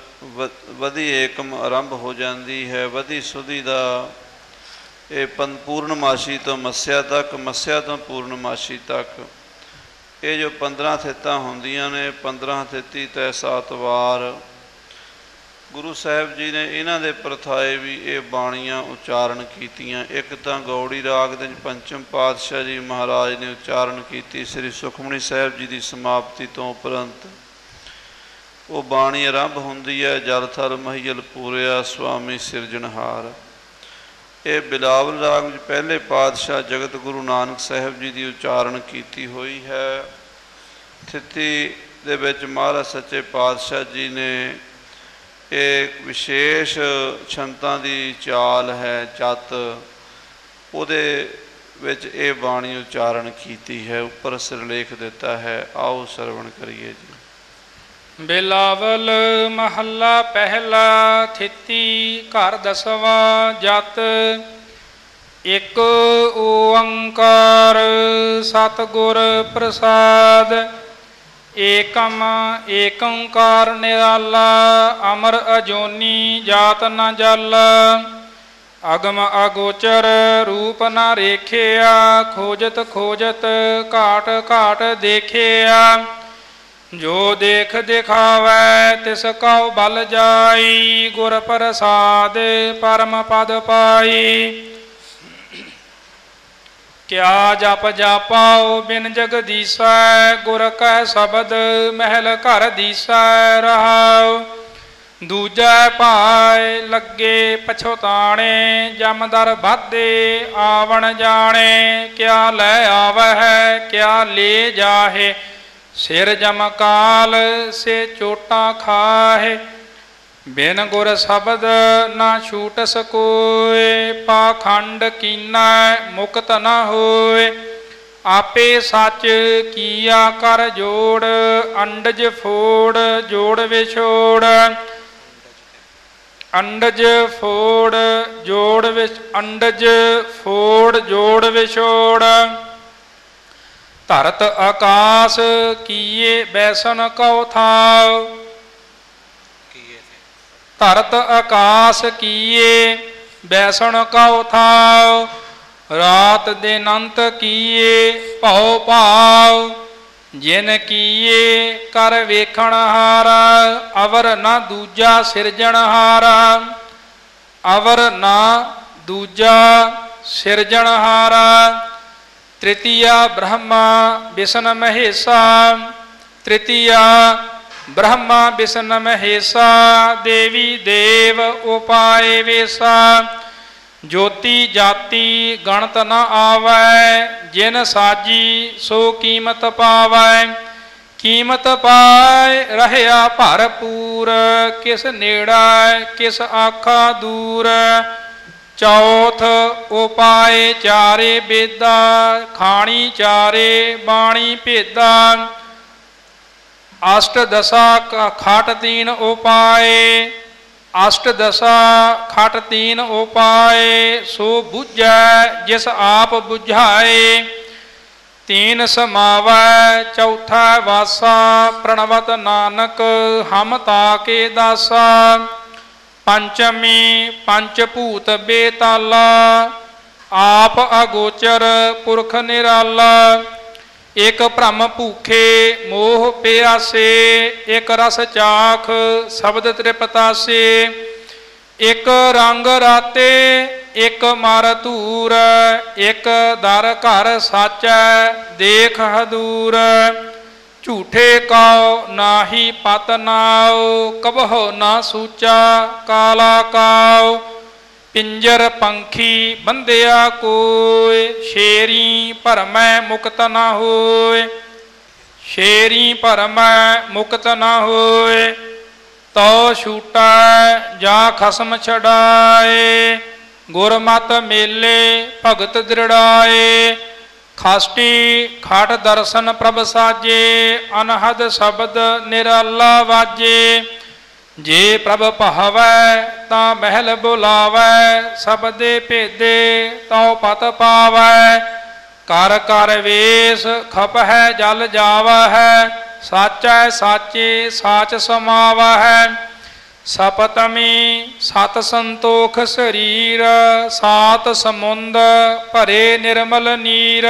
ਵਧੀ ਏਕਮ ਆਰੰਭ ਹੋ ਜਾਂਦੀ ਹੈ। ਵਧੀ ਸੁਧੀ ਦਾ ਇਹ ਪੂਰਨਮਾਸ਼ੀ ਤੋਂ ਮੱਸਿਆ ਤੱਕ, ਮੱਸਿਆ ਤੋਂ ਪੂਰਨਮਾਸ਼ੀ ਤੱਕ, ਇਹ ਜੋ 15 ਥਿਤਾਂ ਹੁੰਦੀਆਂ ਨੇ, 15 ਥਿਤੀ ਤੈ 7 ਵਾਰ ਗੁਰੂ ਸਾਹਿਬ ਜੀ ਨੇ ਇਹਨਾਂ ਦੇ ਪ੍ਰਥਾਏ ਵੀ ਇਹ ਬਾਣੀਆਂ ਉਚਾਰਨ ਕੀਤੀਆਂ। ਇੱਕ ਤਾਂ ਗੌੜੀ ਰਾਗ ਦੇ ਪੰਚਮ ਪਾਤਸ਼ਾਹ ਜੀ ਮਹਾਰਾਜ ਨੇ ਉਚਾਰਨ ਕੀਤੀ ਸ੍ਰੀ ਸੁਖਮਨੀ ਸਾਹਿਬ ਜੀ ਦੀ ਸਮਾਪਤੀ ਤੋਂ ਉਪਰੰਤ। ਉਹ ਬਾਣੀ ਆਰੰਭ ਹੁੰਦੀ ਹੈ, ਜਲ ਥਲ ਮਹੀਲ ਪੂਰਿਆ ਸੁਆਮੀ ਸਿਰਜਣਹਾਰ। ਇਹ ਬਿਲਾਵਲ ਰਾਗ ਵਿੱਚ ਪਹਿਲੇ ਪਾਤਸ਼ਾਹ ਜਗਤ ਗੁਰੂ ਨਾਨਕ ਸਾਹਿਬ ਜੀ ਦੀ ਉਚਾਰਨ ਕੀਤੀ ਹੋਈ ਹੈ। ਥਿਤੀ ਦੇ ਵਿੱਚ ਮਹਾਰਾਜ ਸੱਚੇ ਪਾਤਸ਼ਾਹ ਜੀ ਨੇ ਇਹ ਵਿਸ਼ੇਸ਼ ਛੰਤਾਂ ਦੀ ਚਾਲ ਹੈ ਜਤ, ਉਹਦੇ ਵਿੱਚ ਇਹ ਬਾਣੀ ਉਚਾਰਨ ਕੀਤੀ ਹੈ। ਉੱਪਰ ਸਿਰਲੇਖ ਦਿੱਤਾ ਹੈ, ਆਓ ਸਰਵਣ ਕਰੀਏ ਜੀ। ਬਿਲਾਵਲ ਮਹੱਲਾ ਪਹਿਲਾ, ਥਿਤੀ ਘਰ ਦਸਵਾ ਜਤ। ਇਕ ਓੰਕਾਰ ਸਤਿਗੁਰ ਪ੍ਰਸਾਦ। ਏਕਮ ਏਕ ਓੰਕਾਰ ਨਿਰਾਲਾ, ਅਮਰ ਅਜੋਨੀ ਜਾਤ ਨ ਜਲ। ਅਗਮ ਅਗੋਚਰ ਰੂਪ ਨ ਰੇਖਿਆ, ਖੋਜਤ ਖੋਜਤ ਘਾਟ ਘਾਟ ਦੇਖਿਆ। ਜੋ ਦੇਖ ਦਿਖਾਵੈ ਤਿਸ ਕਉ ਬਲ ਜਾਈ, ਗੁਰ ਪ੍ਰਸਾਦ ਪਰਮ ਪਦ ਪਾਈ। ਕਿਆ ਜਪ ਜਾਪਾਉ ਬਿਨ ਜਗਦੀਸੈ, ਗੁਰ ਕੈ ਸ਼ਬਦ ਮਹਿਲ ਘਰ ਦੀਸੈ ਰਹਾਉ। ਦੂਜੈ ਭਾਇ ਲੱਗੇ ਪਛੋਤਾਣੇ, ਜਮਦਰ ਬਾਧੇ ਆਵਣ ਜਾਣੇ। ਕਿਆ ਲੈ ਆਵਹਿ ਕਿਆ ਲੈ ਜਾਹੇ, ਸਿਰ ਜਮਕਾਲ ਸੇ ਚੋਟਾਂ ਖਾਹੇ। ਬਿਨ ਗੁਰ ਸ਼ਬਦ ਨਾ ਛੂਟਸ ਕੋਇ, ਪਾਖੰਡ ਕੀਨੈ ਮੁਕਤ ਨ ਹੋਇ। ਆਪੇ ਸੱਚ ਕੀਆ ਕਰ ਜੋੜ, ਅੰਡਜ ਫੋੜ ਜੋੜ ਵਿਛੋੜ। ਅੰਡਜ ਫੋੜ ਜੋੜ ਵਿੱਚ, ਅੰਡਜ ਫੋੜ ਜੋੜ ਵਿਛੋੜ। ਧਰਤ ਆਕਾਸ ਕੀਏ ਬੈਸਨ ਕਉ ਥਾਉ। ਧਰਤ ਆਕਾਸ ਕੀਏ ਬੈਸਣ ਕਉ ਥਾਉ। ਰਾਤ ਦਿਨ ਅੰਤ ਕੀਏ ਭਉ ਭਾਉ। ਜਿਨ ਕੀਏ ਕਰ ਵੇਖਣ ਹਾਰਾ, ਅਵਰ ਨਾ ਦੂਜਾ ਸਿਰਜਣ ਹਾਰਾ। ਅਵਰ ਨਾ ਦੂਜਾ ਸਿਰਜਣ ਹਾਰਾ। ਤ੍ਰਿਤੀਆ ਬ੍ਰਹਮਾ ਵਿਸ਼ਨ ਮਹੇਸ਼ਾ। ਤ੍ਰਿਤੀਆ ਬ੍ਰਹਮਾ ਵਿਸ਼ਨ ਮਹੇਸ਼ਾ, ਦੇਵੀ ਦੇਵ ਉਪਾਏ ਵੇਸਾ। ਜੋਤੀ ਜਾਤੀ ਗਣਤ ਨ ਆਵੈ, ਜਿਨ ਸਾਜੀ ਸੋ ਕੀਮਤ ਪਾਵੈ। ਕੀਮਤ ਪਾਏ ਰਹਿਆ ਭਰਪੂਰ, ਕਿਸ ਨੇੜਾ ਕਿਸ ਆਖਾ ਦੂਰ। ਚੌਥ ਉਪਾਏ ਚਾਰੇ ਬੇਦਾ, ਖਾਣੀ ਚਾਰੇ ਬਾਣੀ ਭੇਦਾ। ਅਸ਼ਟ ਦਸਾ ਖਟ ਤੀਨ ਉਪਾਏ, ਅਸ਼ਟ ਦਸਾ ਖਟ ਤੀਨ ਉਪਾਏ। ਸੋ ਬੁਝੈ ਜਿਸ ਆਪ ਬੁਝਾਏ, ਤੀਨ ਸਮਾਵੈ ਚੌਥਾ ਵਾਸਾ। ਪ੍ਰਣਵਤ ਨਾਨਕ ਹਮ ਤਾਕੇ ਦਾਸਾ। ਪੰਚਮੀ ਪੰਚ ਭੂਤ ਬੇਤਾਲਾ, ਆਪ ਅਗੋਚਰ ਪੁਰਖ ਨਿਰਾਲਾ। ਇਕ ਭ੍ਰਮ ਭੂਖੇ ਮੋਹ ਪਿਆਸੇ, ਇਕ ਰਸ ਚਾਖ ਸ਼ਬਦ ਤ੍ਰਿਪਤਾਸੇ। ਇਕ ਰੰਗ ਰਾਤੇ ਇਕ ਮਰ ਧੂਰ, ਇਕ ਦਰ ਘਰ ਸਾਚੈ ਦੇਖ ਹਦੂਰ। ਝੂਠੇ ਕਉ ਨਾਹੀ ਪਤ ਨਾਉ, ਕਬਹੁ ਨਾ ਸੂਚਾ ਕਾਲਾ ਕਾਉ। ਪਿੰਜਰ ਪੰਖੀ ਬੰਧਿਆ ਕੋਇ, ਸ਼ੇਰੀ ਭਰਮੈ ਮੁਕਤ ਨਾ ਹੋਇ। ਸ਼ੇਰੀ ਭਰਮੈ ਮੁਕਤ ਨਾ ਹੋਇ, ਤਉ ਛੂਟੈ ਜਾ ਖਸਮ ਛਡਾਏ। ਗੁਰਮਤਿ ਮੇਲੇ ਭਗਤ ਦ੍ਰਿੜਾਏ, ਖਸਟੀ ਖਟ ਦਰਸ਼ਨ ਪ੍ਰਭ ਸਾਜੇ। ਅਨਹਦ ਸ਼ਬਦ ਨਿਰਾਲਾ ਵਾਜੇ, ਜੇ ਪ੍ਰਭ ਭਾਵੈ ਤਾਂ ਮਹਿਲ ਬੁਲਾਵੈ। ਸਬਦੇ ਭੇਦੇ ਤਉ ਪਤ ਪਾਵੈ, ਕਰ ਕਰ ਵੇਸ ਖਪਹਿ ਜਲ ਜਾਵਹਿ। ਸਾਚੈ ਸਾਚੇ ਸਾਚ ਸਮਾਵਹਿ, ਸਪਤਮੀ ਸਤ ਸੰਤੋਖ ਸਰੀਰ। ਸਾਤ ਸਮੁੰਦ ਭਰੇ ਨਿਰਮਲ ਨੀਰ,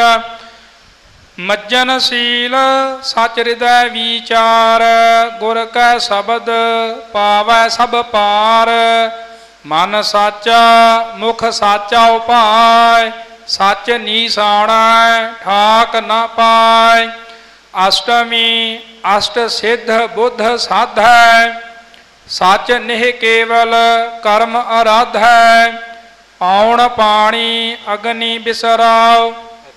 ਮੱਜਨ ਸੀਲ ਸਚ ਹਿਰਦੈ ਵਿਚਾਰ। ਗੁਰ ਕੈ ਸ਼ਬਦ ਪਾਵੈ ਸਭ ਪਾਰ, ਮਨ ਸਾਚਾ ਮੁਖ ਸਾਚਾ ਉਪਾਇ। ਸਚ ਨੀਸਾਣੈ ਠਾਕ ਨ ਪਾਇ, ਅਸ਼ਟਮੀ ਅਸ਼ਟ ਸਿੱਧ ਬੁੱਧ ਸਾਧੈ। ਸਚ ਨਿਹ ਕੇਵਲ ਕਰਮ ਅਰਾਧੈ, ਪੌਣ ਪਾਣੀ ਅਗਨੀ ਬਿਸਰਾਉ।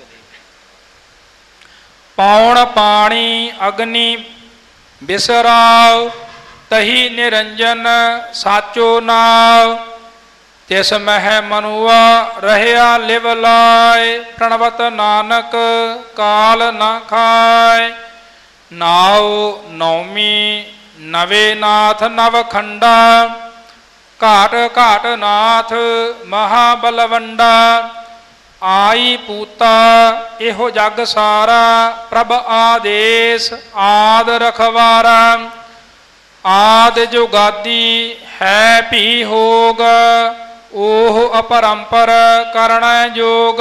ਪੌਣ ਪਾਣੀ ਅਗਨੀ ਬਿਸਰਾਉ, ਤਹੀ ਨਿਰੰਜਨ ਸਾਚੋ ਨਾਉ। ਤਿਸ ਮਹਿ ਮਨੁਆ ਰਹਿਆ ਲਿਵ ਲਾਇ, ਪ੍ਰਣਵਤ ਨਾਨਕ ਕਾਲ ਨਾ ਖਾਇ। ਨਾਉ ਨੌਮੀ ਨਵੇ ਨਾਥ ਨਵ ਖੰਡਾ, ਘਾਟ ਘਾਟ ਨਾਥ ਮਹਾਬਲਵੰਡਾ। ਆਈ ਪੂਤਾ ਇਹੋ ਜਗ ਸਾਰਾ, ਪ੍ਰਭ ਆਦੇਸ ਆਦ ਰਖਵਾਰਾ। ਆਦ ਜੁਗਾਦੀ ਹੈ ਭੀ ਹੋਗ, ਓਹ ਅਪਰੰਪਰ ਕਰਣੈ ਜੋਗ।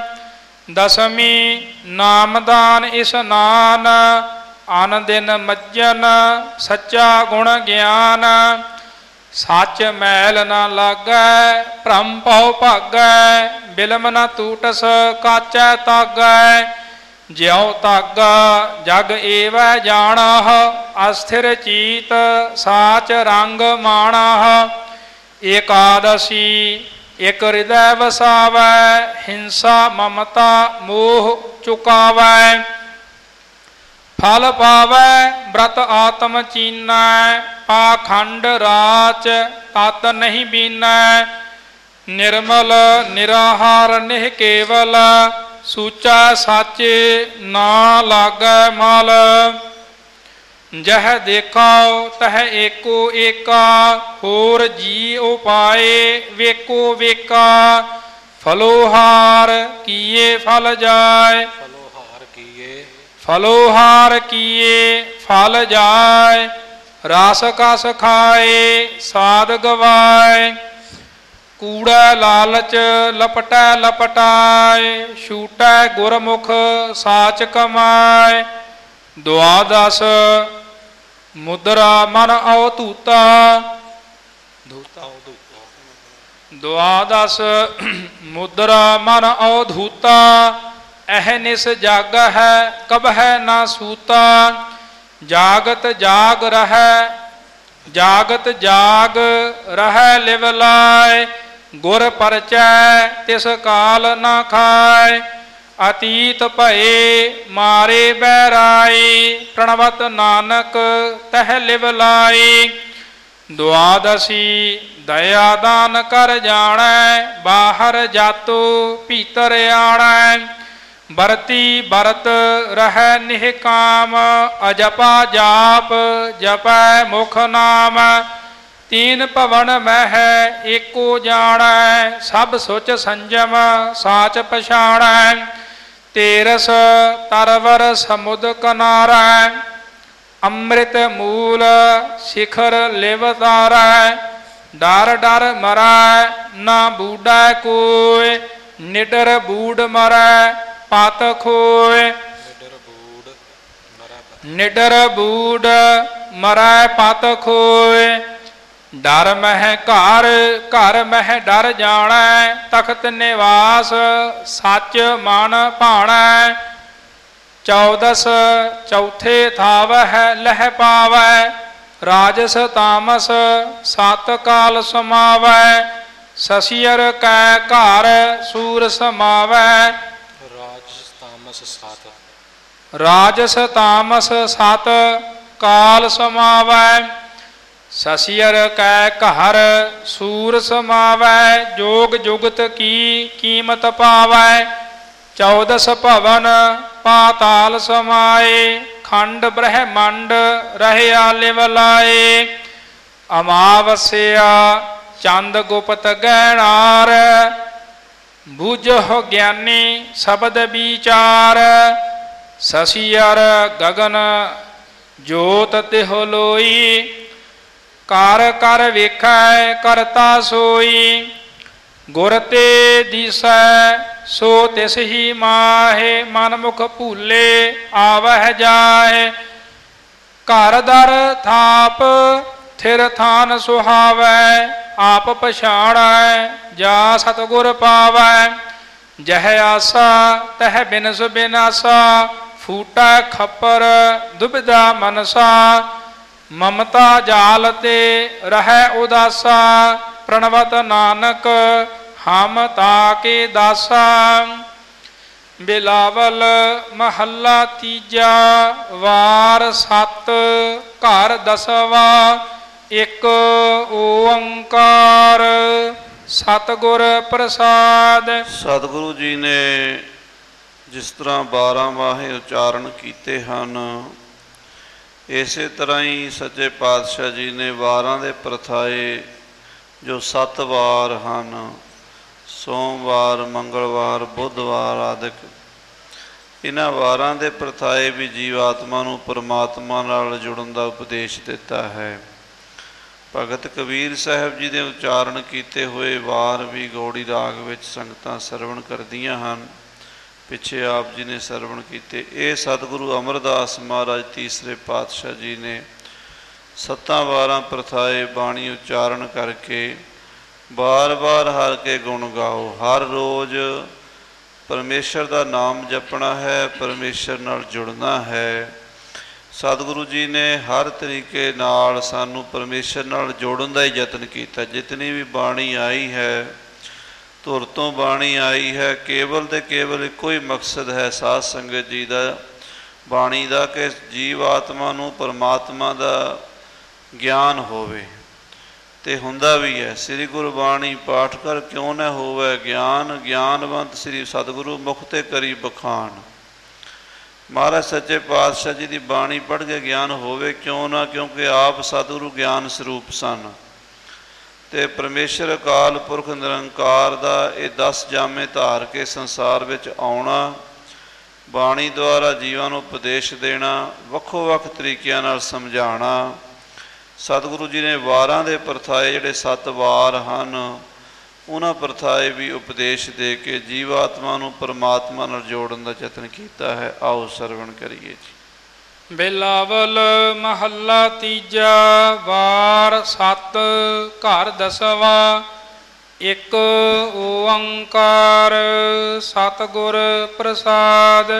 ਦਸਮੀ ਨਾਮਦਾਨ ਇਸਨਾਨ, ਅਨ ਦਿਨ ਮੱਜਨ ਸੱਚਾ ਗੁਣ ਗਿਆਨ। ਸੱਚ ਮੈਲ ਨਾ ਲਾਗੈ ਭ੍ਰਮ ਭਉ ਭਾਗੈ, ਬਿਲਮ ਨ ਟੂਟਸ ਕਾਚੈ ਤਾਗੈ। ਜਿਉ ਤਾਗਾ ਜਗ ਏਵੈ ਜਾਣਹ, ਅਸਥਿਰ ਚੀਤ ਸਾਚ ਰੰਗ ਮਾਣਹ। ਏਕਾਦਸੀ ਇਕ ਹਿਰਦੈ ਵਸਾਵੈ, ਹਿੰਸਾ ਮਮਤਾ ਮੋਹ ਚੁਕਾਵੈ। ਫਲ ਪਾਵੈ ਬ੍ਰਤ ਆਤਮ ਚੀਨੈ, ਪਾਖੰਡ ਰਾਚ ਤਤ ਨਹੀਂ ਬੀਨੈ। ਨਿਰਮਲ ਨਿਰਾਹਾਰ ਨਿਹ ਕੇਵਲ, ਸੂਚਾ ਸਾਚੇ ਨਾ ਲਾਗੈ ਮਲ। ਜਹ ਦੇਖਾਉ ਤਹ ਏਕੋ ਏਕਾ, ਹੋਰ ਜੀ ਉਪਾਏ ਵੇਕੋ ਵੇਕਾ। ਫਲੋਹਾਰ ਕੀਏ ਫਲ ਜਾਏ, ਫਲੋਹਾਰ ਕੀਏ ਫਲ ਜਾਏ। ਰਸ ਕਸ ਖਾਏ ਸਾਧ ਗਵਾਏ, ਕੂੜਾ ਲਾਲਚ ਲਪਟੈ ਲਪਟਾਏ। ਛੂਟੈ ਗੁਰਮੁਖ ਸਾਚ ਕਮਾਏ, ਦੁਆਦਸ ਮੁਦਰਾ ਮਨ ਅਵਧੂਤਾ। ਦੁਆਦਸ ਮੁਦਰਾ ਮਨ ਅਵਧੂਤਾ, ਅਹਨਿਸ ਜਾਗ ਹੈ ਕਬਹਿ ਨਾ ਸੂਤਾ। ਜਾਗਤ ਜਾਗ ਰਹੈ, ਜਾਗਤ ਜਾਗ ਰਹੈ ਲਿਵ ਲਾਇ। ਗੁਰ ਪਰਚੈ ਤਿਸ ਕਾਲ ਨਾ ਖਾਇ, ਅਤੀਤ ਭਏ ਮਾਰੇ ਬੈਰਾਏ, ਪ੍ਰਣਵਤ ਨਾਨਕ ਤਹ ਲਿਵ ਲਾਏ। ਦੁਆਦਸੀ ਦਇਆ ਦਾਨ ਕਰ ਜਾਣੈ, ਬਾਹਰ ਜਾਤੋ ਭੀਤਰ ਆਣੈ। ਵਰਤੀ ਵਰਤ ਰਹਿ ਨਿਹਕਾਮ, ਅਜਪਾ ਜਾਪ ਜਪੈ ਮੁਖ ਨਾਮ। ਤੀਨ ਭਵਨ ਮਹਿ ਏਕੋ ਜਾਣੈ, ਸਭ ਸੁਚ ਸੰਜਮ ਸਾਚ ਪਛਾਣੈ। ਤੇਰਸ ਤਰਵਰ ਸਮੁਦ ਕਿਨਾਰੈ, ਅੰਮ੍ਰਿਤ ਮੂਲ ਸਿਖਰ ਲਿਵ ਤਾਰੈ। ਡਰ ਡਰ ਮਰੈ ਨਾ ਬੂਢੈ ਕੋਇ, ਨਿਡਰ ਬੂਢ ਮਰੈ ਪਤ ਖੋਇ। ਨਿਡਰ ਬੂਢ ਮਰੈ ਪਤ ਖੋਇ। ਡਰ ਮਹਿ ਘਰ ਘਰ ਮਹਿ ਡਰ ਜਾਣੈ, ਤਖਤ ਨਿਵਾਸ ਸੱਚ ਮਨ ਭਾਣੈ। ਚੌਦਸ ਚੌਥੇ ਥਾਵਹਿ ਲਹਿ ਪਾਵੈ, ਰਾਜਸ ਤਾਮਸ ਸਤ ਕਾਲ ਸਮਾਵੈ। ਸਸੀਅਰ ਕੈ ਘਰ ਸੂਰ ਸਮਾਵੈ, ਰਾਜਸ ਤਾਮਸ ਸਤ ਕਾਲ ਸਮਾਵੈ। ਸਸੀਅਰ ਕੈ ਘਰ ਸੂਰ ਸਮਾਵੈ, ਜੋਗ ਜੁਗਤ ਕੀ ਕੀਮਤ ਪਾਵੈ। ਚੌਦਸ ਭਵਨ ਪਾਤਾਲ ਸਮਾਏ, ਖੰਡ ਬ੍ਰਹਮੰਡ ਰਹਿਆ ਲਿਵ ਲਾਏ। ਅਮਾਵਸਿਆ ਚੰਦ ਗੁਪਤ ਗਹਿਣਾਰ, ਬੁਝਹੁ ਗਿਆਨੀ ਸ਼ਬਦ ਵਿਚਾਰ। ਸਸੀਅਰ ਗਗਨ ਜੋਤ ਤਿਹੁ ਲੋਈ, ਕਰ ਕਰ ਵੇਖੈ ਕਰਤਾ ਸੋਈ। ਗੁਰ ਤੇ ਦੀਸੈ ਸੋ ਤਿਸ ਹੀ ਮਾਹੇ, ਮਨ ਮੁਖ ਭੂਲੇ ਆਵਹਿ ਜਾਹੇ। ਘਰ ਦਰ ਥਾਪ ਥਿਰ ਥਾਨ ਸੁਹਾਵੈ, ਆਪ ਪਛਾਣੈ ਜਾ ਸਤਿਗੁਰ ਪਾਵੈ। ਜਹ ਆਸਾ ਤਹ ਬਿਨਸ ਬਿਨਾਸਾ, ਫੂਟੈ ਖੱਪਰ ਦੁਬਿਧਾ ਮਨਸਾ। ਮਮਤਾ ਜਾਲ ਤੇ ਰਹਿ ਉਦਾਸਾ, ਪ੍ਰਣਵਤ ਨਾਨਕ ਹਮ ਤਾਕੇ ਦਾਸਾ। ਬਿਲਾਵਲ ਮਹੱਲਾ ਤੀਜਾ, ਵਾਰ ਸਤ ਘਰ ਦਸਵਾ। ਇੱਕ ਓੰਕਾਰ ਸਤਿਗੁਰ ਪ੍ਰਸਾਦ। ਸਤਿਗੁਰੂ ਜੀ ਨੇ ਜਿਸ ਤਰ੍ਹਾਂ 12 ਮਾਹੇ ਉਚਾਰਨ ਕੀਤੇ ਹਨ, ਇਸੇ ਤਰ੍ਹਾਂ ਹੀ ਸੱਚੇ ਪਾਤਸ਼ਾਹ ਜੀ ਨੇ ਵਾਰਾਂ ਦੇ ਪ੍ਰਥਾਏ ਜੋ 7 ਵਾਰ ਹਨ, ਸੋਮਵਾਰ, ਮੰਗਲਵਾਰ, ਬੁੱਧਵਾਰ ਆਦਿਕ, ਇਹਨਾਂ ਵਾਰਾਂ ਦੇ ਪ੍ਰਥਾਏ ਵੀ ਜੀਵਾਤਮਾ ਨੂੰ ਪਰਮਾਤਮਾ ਨਾਲ ਜੁੜਨ ਦਾ ਉਪਦੇਸ਼ ਦਿੱਤਾ ਹੈ। ਭਗਤ ਕਬੀਰ ਸਾਹਿਬ ਜੀ ਦੇ ਉਚਾਰਨ ਕੀਤੇ ਹੋਏ ਵਾਰ ਵੀ ਗੌੜੀ ਰਾਗ ਵਿੱਚ ਸੰਗਤਾਂ ਸਰਵਣ ਕਰਦੀਆਂ ਹਨ। ਪਿੱਛੇ ਆਪ ਜੀ ਨੇ ਸਰਵਣ ਕੀਤੇ। ਇਹ ਸਤਿਗੁਰੂ ਅਮਰਦਾਸ ਮਹਾਰਾਜ ਤੀਸਰੇ ਪਾਤਸ਼ਾਹ ਜੀ ਨੇ 7 ਵਾਰਾਂ ਪ੍ਰਥਾਏ ਬਾਣੀ ਉਚਾਰਨ ਕਰਕੇ ਬਾਰ-ਬਾਰ ਹਰ ਕੇ ਗੁਣ ਗਾਓ। ਹਰ ਰੋਜ਼ ਪਰਮੇਸ਼ਰ ਦਾ ਨਾਮ ਜਪਣਾ ਹੈ, ਪਰਮੇਸ਼ਰ ਨਾਲ ਜੁੜਨਾ ਹੈ। ਸਤਿਗੁਰੂ ਜੀ ਨੇ ਹਰ ਤਰੀਕੇ ਨਾਲ ਸਾਨੂੰ ਪਰਮੇਸ਼ਰ ਨਾਲ ਜੋੜਨ ਦਾ ਹੀ ਯਤਨ ਕੀਤਾ। ਜਿਤਨੀ ਵੀ ਬਾਣੀ ਆਈ ਹੈ, ਧੁਰ ਤੋਂ ਬਾਣੀ ਆਈ ਹੈ, ਕੇਵਲ ਤੇ ਕੇਵਲ ਇੱਕੋ ਹੀ ਮਕਸਦ ਹੈ ਸਾਧ ਸੰਗਤ ਜੀ ਦਾ, ਬਾਣੀ ਦਾ, ਕਿ ਜੀਵ ਆਤਮਾ ਨੂੰ ਪਰਮਾਤਮਾ ਦਾ ਗਿਆਨ ਹੋਵੇ। ਤੇ ਹੁੰਦਾ ਵੀ ਹੈ। ਸ੍ਰੀ ਗੁਰਬਾਣੀ ਪਾਠ ਕਰ ਕਿਉਂ ਨਾ ਹੋਵੇ ਗਿਆਨ, ਗਿਆਨਵੰਤ ਸ੍ਰੀ ਸਤਿਗੁਰੂ ਮੁਖ ਤੇ ਕਰੀ ਬਖਾਨ। ਮਹਾਰਾਜ ਸੱਚੇ ਪਾਤਸ਼ਾਹ ਜੀ ਦੀ ਬਾਣੀ ਪੜ੍ਹ ਕੇ ਗਿਆਨ ਹੋਵੇ ਕਿਉਂ ਨਾ, ਕਿਉਂਕਿ ਆਪ ਸਤਿਗੁਰੂ ਗਿਆਨ ਸਰੂਪ ਸਨ। ਤੇ ਪਰਮੇਸ਼ਰ ਅਕਾਲ ਪੁਰਖ ਨਿਰੰਕਾਰ ਦਾ ਇਹ 10 ਜਾਮੇ ਧਾਰ ਕੇ ਸੰਸਾਰ ਵਿੱਚ ਆਉਣਾ, ਬਾਣੀ ਦੁਆਰਾ ਜੀਵਾਂ ਨੂੰ ਉਪਦੇਸ਼ ਦੇਣਾ, ਵੱਖੋ ਵੱਖ ਤਰੀਕਿਆਂ ਨਾਲ ਸਮਝਾਉਣਾ। ਸਤਿਗੁਰੂ ਜੀ ਨੇ ਵਾਰਾਂ ਦੇ ਪ੍ਰਥਾਏ ਜਿਹੜੇ 7 ਵਾਰ ਹਨ, ਉਹਨਾਂ ਪ੍ਰਥਾਏ ਵੀ ਉਪਦੇਸ਼ ਦੇ ਕੇ ਜੀਵਾਤਮਾ ਨੂੰ ਪਰਮਾਤਮਾ ਨਾਲ ਜੋੜਨ ਦਾ ਯਤਨ ਕੀਤਾ ਹੈ। ਆਓ ਸਰਵਣ ਕਰੀਏ ਜੀ। ਬਿਲਾਵਲ ਮਹੱਲਾ ਤੀਜਾ, ਵਾਰ 7 ਘਰ ਦਸਵਾ। ਇੱਕ ਓੰਕਾਰ ਸਤਿਗੁਰ ਪ੍ਰਸਾਦ।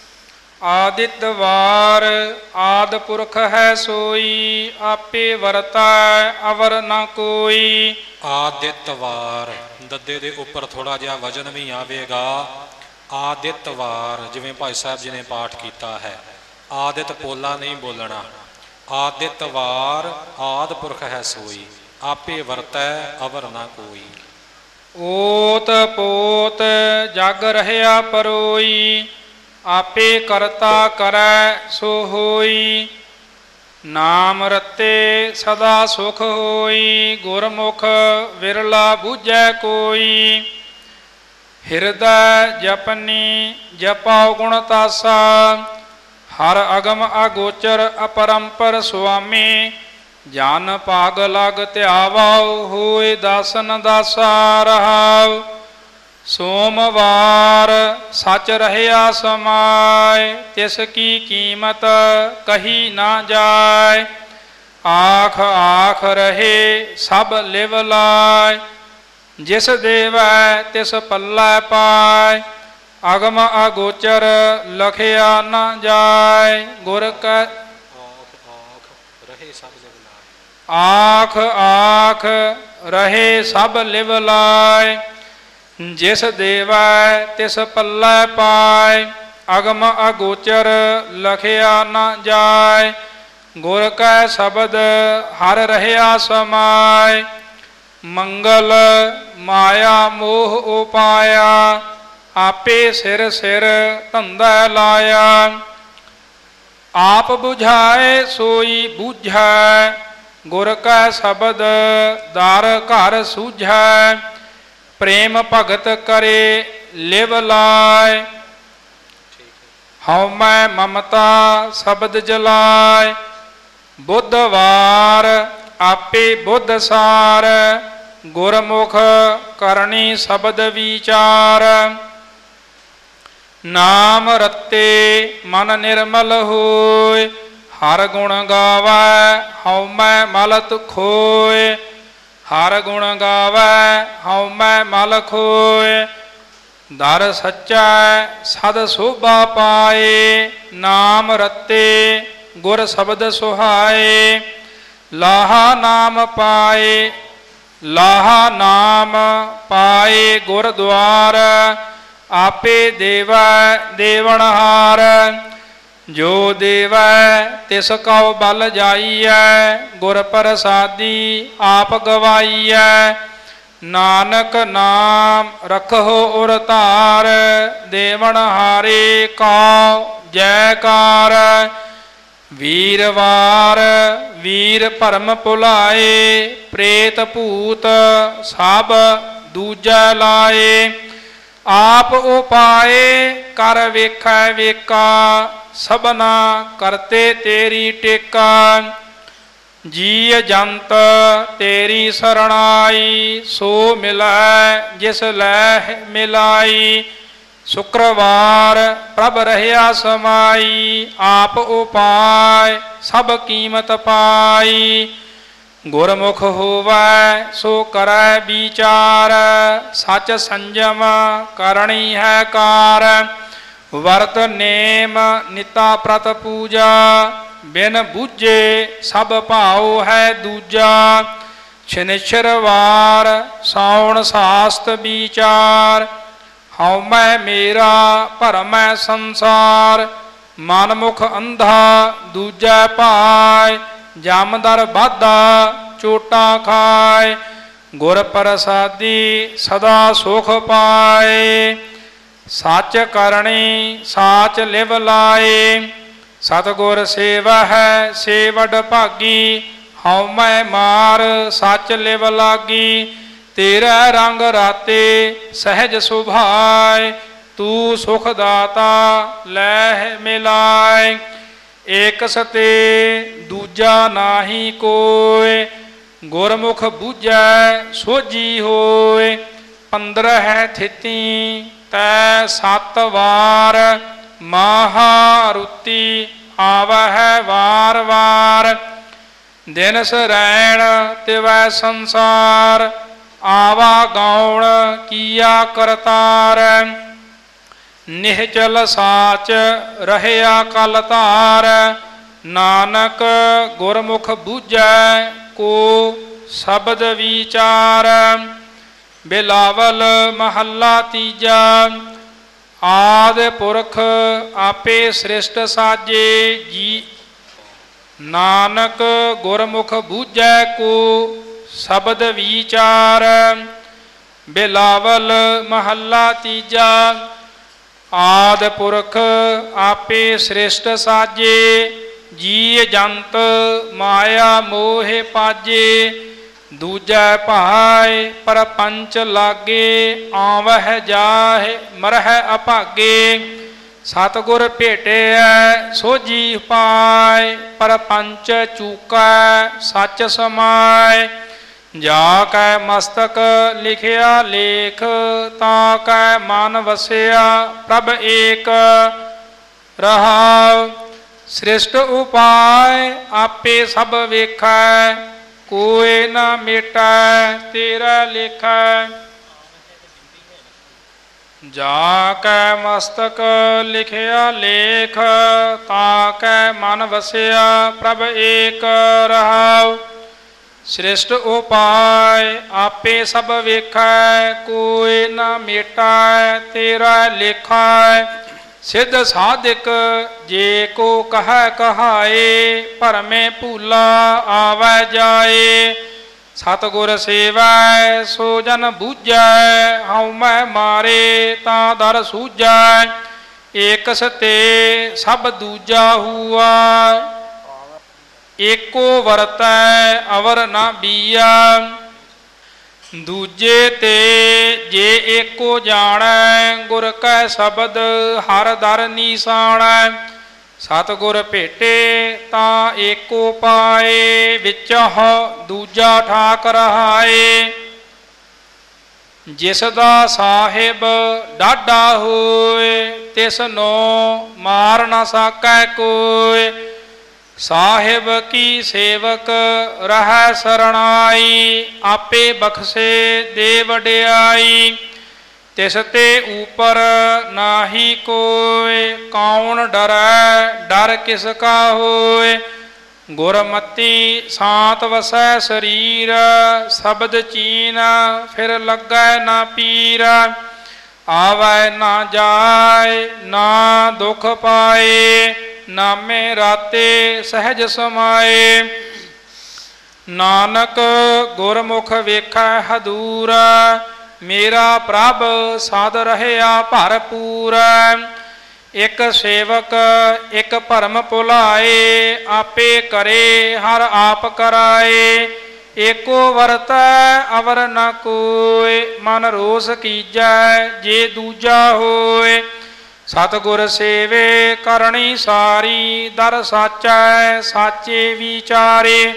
ਆਦਿਤ ਵਾਰ ਆਦ ਪੁਰਖ ਹੈ ਸੋਈ, ਆਪੇ ਵਰਤੈ ਅਵਰ ਨਾ ਕੋਈ। ਆਦਿਤ ਵਾਰ, ਦੱਦੇ ਦੇ ਉੱਪਰ ਥੋੜਾ ਜਿਹਾ ਵਜਨ ਵੀ ਆਵੇਗਾ। ਆਦਿਤਵਾਰ, ਜਿਵੇਂ ਭਾਈ ਸਾਹਿਬ ਜੀ ਨੇ ਪਾਠ ਕੀਤਾ ਹੈ, ਆਦਿਤ ਪੋਲਾ ਨਹੀਂ ਬੋਲਣਾ। ਆਦਿਤਵਾਰ ਆਦਿ ਪੁਰਖ ਹੈ ਸੋਈ, ਆਪੇ ਵਰਤੈ ਅਵਰ ਨਾ ਕੋਈ। ਓਤ ਪੋਤ ਜਗ ਰਹਿਆ ਪਰੋਈ, ਆਪੇ ਕਰਤਾ ਕਰੈ ਸੋ ਹੋਈ। ਨਾਮ ਰਤੇ ਸਦਾ ਸੁਖ ਹੋਈ, ਗੁਰਮੁਖ ਵਿਰਲਾ ਬੂਝੈ ਕੋਈ। ਹਿਰਦੈ ਜਪਨੀ ਜਪਾਉ ਗੁਣ ਤਾਸਾ, ਹਰ ਅਗਮ ਅਗੋਚਰ ਅਪਰੰਪਰ ਸੁਆਮੀ। ਜਨ ਭਾਗ ਲਗ ਧਿਆਵਾਉ, ਹੋਏ ਦਾਸਨ ਦਾਸਾ ਰਹਾਉ। ਸੋਮਵਾਰ ਸੱਚ ਰਹਿਆ ਸਮਾਏ, ਤਿਸ ਕੀ ਕੀਮਤ ਕਹੀ ਨਾ ਜਾਏ। ਆਖ ਆਖ ਰਹੇ ਸਭ ਲਿਵ ਲਾਇ, ਜਿਸ ਦੇਵੈ ਤਿਸ ਪੱਲੇ ਪਾਏ। ਅਗਮ ਅਗੋਚਰ ਲਖਿਆ ਨਾ ਜਾਏ, ਗੁਰ ਕੈ ਆਖ ਆਖ ਰਹੇ ਸਭ ਲਿਵ ਲਾਇ। ਜਿਸ ਦੇਵੈ ਤਿਸ ਪੱਲੇ ਪਾਏ, ਅਗਮ ਅਗੋਚਰ ਲਖਿਆ ਨਾ ਜਾਏ। ਗੁਰ ਕੈ ਸ਼ਬਦ ਹਰ ਰਹਿਆ ਸਮਾਏ। ਮੰਗਲ ਮਾਇਆ ਮੋਹ ਉਪਾਇਆ, ਆਪੇ ਸਿਰ ਸਿਰ ਧੰਦਾ ਲਾਇਆ। ਆਪ ਬੁਝਾਏ ਸੋਈ ਬੁਝੈ, ਗੁਰ ਕੈ ਸ਼ਬਦ ਦਰ ਘਰ ਸੂਝੈ। ਪ੍ਰੇਮ ਭਗਤ ਕਰੇ ਲਿਵ ਲਾਇ, ਹਉਮੈ ਮਮਤਾ ਸ਼ਬਦ ਜਲਾਇ। ਬੁੱਧਵਾਰ ਆਪੇ ਬੁੱਧ ਸਾਰ, ਗੁਰਮੁਖ ਕਰਨੀ ਸ਼ਬਦ ਵਿਚਾਰ। ਨਾਮ ਰਤੇ ਮਨ ਨਿਰਮਲ ਹੋਇ, ਹਰ ਗੁਣ ਗਾਵੈ ਹਉਮੈ ਮਲਤ ਖੋਇ। ਹਰ ਗੁਣ ਗਾਵੈ ਹਉਮੈ ਮਲ ਖੋਇ। ਦਰ ਸੱਚੈ ਸਦ ਸੋਭਾ ਪਾਏ, ਨਾਮ ਰਤੇ ਗੁਰ ਸ਼ਬਦ ਸੁਹਾਏ। ਲਾਹਾ ਨਾਮ ਪਾਏ ਲਾਹਾ ਨਾਮ ਪਾਏ ਗੁਰ ਦੁਆਰ, ਆਪੇ ਦੇਵੈ ਦੇਵਨਹਾਰ। ਜੋ ਦੇਵੈ ਤਿਸ ਕਉ ਬਲ ਜਾਈਐ, ਗੁਰ ਪ੍ਰਸਾਦੀ ਆਪ ਗਵਾਈਐ। ਨਾਨਕ ਨਾਮ ਰਖੋ ਉਰ ਧਾਰ, ਦੇਵਨਹਾਰੇ ਕਉ ਜੈਕਾਰ। ਵੀਰਵਾਰ ਵੀਰ ਭਰਮ ਭੁਲਾਏ, ਪ੍ਰੇਤ ਭੂਤ ਸਭ ਦੂਜੈ ਲਾਏ। ਆਪ ਉਪਾਏ ਕਰ ਵੇਖੈ ਵੇਖਾ, ਸਭਨਾ ਕਰਤੇ ਤੇਰੀ ਟੇਕਾ। ਜੀ ਜੰਤ ਤੇਰੀ ਸਰਣਾਈ, ਸੋ ਮਿਲੈ ਜਿਸ ਲੈ ਮਿਲਾਈ। ਸ਼ੁਕਰਵਾਰ ਪ੍ਰਭ ਰਹਿਆ ਸਮਾਈ, ਆਪ ਉਪਾਇ ਸਭ ਕੀਮਤ ਪਾਈ। ਗੁਰਮੁਖ ਹੋਵੈ ਸੋ ਕਰੈ ਵਿਚਾਰ, ਸਚ ਸੰਜਮ ਕਰਣੀ ਹੈ ਕਾਰ। ਵਰਤ ਨੇਮ ਨਿਤਾ ਪ੍ਰਤ ਪੂਜਾ, ਬਿਨ ਬੂਝੇ ਸਭ ਭਾਉ ਹੈ ਦੂਜਾ। ਸ਼ਨਿਚਰਵਾਰ ਸਾਉਣ ਸਾਸਤ ਵਿਚਾਰ, ਹਉਮੈ ਮੇਰਾ ਭਰਮੈ ਸੰਸਾਰ। ਮਨ ਮੁਖ ਅੰਧਾ ਦੂਜੈ ਭਾਇ, ਜਮਦਰ ਬਾਧਾ ਚੋਟਾ ਖਾਏ। ਗੁਰ ਪ੍ਰਸਾਦੀ ਸਦਾ ਸੁਖ ਪਾਏ, ਸੱਚ ਕਰਨੀ ਸਾਚ ਲਿਵ ਲਾਏ। ਸਤਿਗੁਰ ਸੇਵਾ ਹੈ ਸੇ ਵਡ ਭਾਗੀ, ਹਉਮੈ ਮਾਰ ਸੱਚ ਲਿਵ ਲਾਗੀ। ਤੇਰਾ ਰੰਗ ਰਾਤੇ ਸਹਿਜ ਸੁਭਾਏ, ਤੂੰ ਸੁਖ ਦਾਤਾ ਲੈ ਮਿਲਾਏ। ਏਕ ਸਤੇ ਦੂਜਾ ਨਾਹੀ ਕੋਇ, ਗੁਰਮੁਖ ਬੂਝੈ ਸੋਝੀ ਹੋਇ। 15 ਥਿਤੀ ਤੈ 7 ਵਾਰ, ਮਹਾਰੁਤੀ ਆਵਹਿ ਵਾਰ ਵਾਰ। ਦਿਨ ਸਰੈਣ ਤਿਵੈ ਸੰਸਾਰ, ਆਵਾ ਗਾਉਣ ਕੀਆ ਕਰਤਾਰ। ਨਿਹਚਲ ਸਾਚ ਰਹਿਆ ਕਲ ਧਾਰ, ਨਾਨਕ ਗੁਰਮੁਖ ਬੂਝੈ ਕੋ ਸ਼ਬਦ ਵਿਚਾਰ। ਬਿਲਾਵਲ ਮਹੱਲਾ ਤੀਜਾ। ਆਦ ਪੁਰਖ ਆਪੇ ਸ੍ਰਿਸ਼ਟ ਸਾਜੇ ਜੀ ਨਾਨਕ ਗੁਰਮੁਖ ਬੂਝੈ ਕੋ ਸ਼ਬਦ ਵਿਚਾਰ। ਬਿਲਾਵਲ ਮਹੱਲਾ ਤੀਜਾ। ਆਦ ਪੁਰਖ ਆਪੇ ਸ੍ਰਿਸ਼ਟ ਸਾਜੇ ਜੀ ਜੰਤ ਮਾਇਆ ਮੋਹ ਪਾਜੇ। ਦੂਜੈ ਭਾਇ ਪਰਪੰਚ ਲਾਗੇ ਆਵਹਿ ਜਾਹਿ ਮਰਹਿ ਅਭਾਗੇ। ਸਤਿਗੁਰ ਭੇਟਿਐ ਸੋਝੀ ਪਾਇ ਪਰਪੰਚ ਚੂਕੈ ਸੱਚ ਸਮਾਇ। ਜਾ ਕੈ ਮਸਤਕ ਲਿਖਿਆ ਲੇਖ ਤਾ ਕੈ ਮਨ ਵਸਿਆ ਪ੍ਰਭ ਏਕ। ਰਹਾਉ ਸ੍ਰਿਸ਼ਟ ਉਪਾਇ ਆਪੇ ਸਭ ਵੇਖੈ ਕੋਇ ਨਾ ਮੇਟੈ ਤੇਰਾ ਲੇਖੈ। ਜਾ ਕੈ ਮਸਤਕ ਲਿਖਿਆ ਲੇਖ ਤਾ ਕੈ ਮਨ ਵਸਿਆ ਪ੍ਰਭ ਏਕ। ਰਹਾਉ ਸ੍ਰਿਸ਼ਟ ਉਪਾਇ ਆਪੇ ਸਭ ਵੇਖੈ ਕੋਇ ਨਾ ਮੇਟੈ ਤੇਰਾ ਲੇਖੈ। ਸਿੱਧ ਸਾਧਿਕ ਜੇ ਕੋ ਕਹੈ ਕਹਾਏ ਭਰਮੇ ਭੂਲਾ ਆਵੈ ਜਾਏ। ਸਤਿਗੁਰ ਸੇਵੈ ਸੋ ਜਨ ਬੂਝੈ ਹਉ ਮੈਂ ਮਾਰੇ ਤਾਂ ਦਰ ਸੂਝੈ। ਏਕਸ ਤੇ ਸਭ ਦੂਜਾ ਹੂਆ ਏਕੋ ਵਰਤੈ ਅਵਰ ਨਾ ਬੀਆ। ਦੂਜੇ ਤੇ ਜੇ ਏਕੋ ਜਾਣੈ ਗੁਰ ਕੈ ਸ਼ਬਦ ਹਰ ਦਰ ਨੀਸਾਣੈ। ਸਤਿਗੁਰ ਭੇਟੇ ਤਾਂ ਏਕੋ ਪਾਏ ਵਿਚਹ ਦੂਜਾ ਠਾਕ ਰਹਾਏ। ਜਿਸ ਦਾ ਸਾਹਿਬ ਡਾਢਾ ਹੋਏ ਤਿਸ ਨੂੰ ਮਾਰ ਨਾ ਸਕੈ ਕੋਇ। ਸਾਹਿਬ ਕੀ ਸੇਵਕ ਰਹਿ ਸਰਣਾਈ ਆਪੇ ਬਖਸ਼ੇ ਦੇ ਵਡਿਆਈ। ਤਿਸ ਤੇ ਉਪਰ ਨਾਹੀ ਕੋਇ ਕੌਣ ਡਰੈ ਡਰ ਕਿਸ ਕਾ ਹੋਇ। ਗੁਰਮਤੀ ਸਾਤ ਵਸੈ ਸਰੀਰ ਸ਼ਬਦ ਚੀਨ ਫਿਰ ਲੱਗੈ ਨਾ ਪੀਰ। ਆਵੈ ਨਾ ਜਾਏ ਨਾ ਦੁਖ ਪਾਏ ਨਾਮੇ ਰਾਤੇ ਸਹਿਜ ਸਮਾਏ। ਨਾਨਕ ਗੁਰਮੁਖ ਵੇਖੈ ਹਦੂਰ ਮੇਰਾ ਪ੍ਰਭ ਸਦ ਰਹਿਆ ਭਰਪੂਰ। ਇਕ ਸੇਵਕ ਇਕ ਭਰਮ ਭੁਲਾਏ ਆਪੇ ਕਰੇ ਹਰ ਆਪ ਕਰਾਏ। ਏਕੋ ਵਰਤੈ ਅਵਰ ਨ ਕੋਇ ਮਨ ਰੋਸ ਕੀਜੈ ਜੇ ਦੂਜਾ ਹੋਏ। ਸਤਿਗੁਰ ਸੇਵੇ ਕਰਨੀ ਸਾਰੀ ਦਰ ਸਾਚੈ ਸਾਚੇ ਵਿਚਾਰੇ।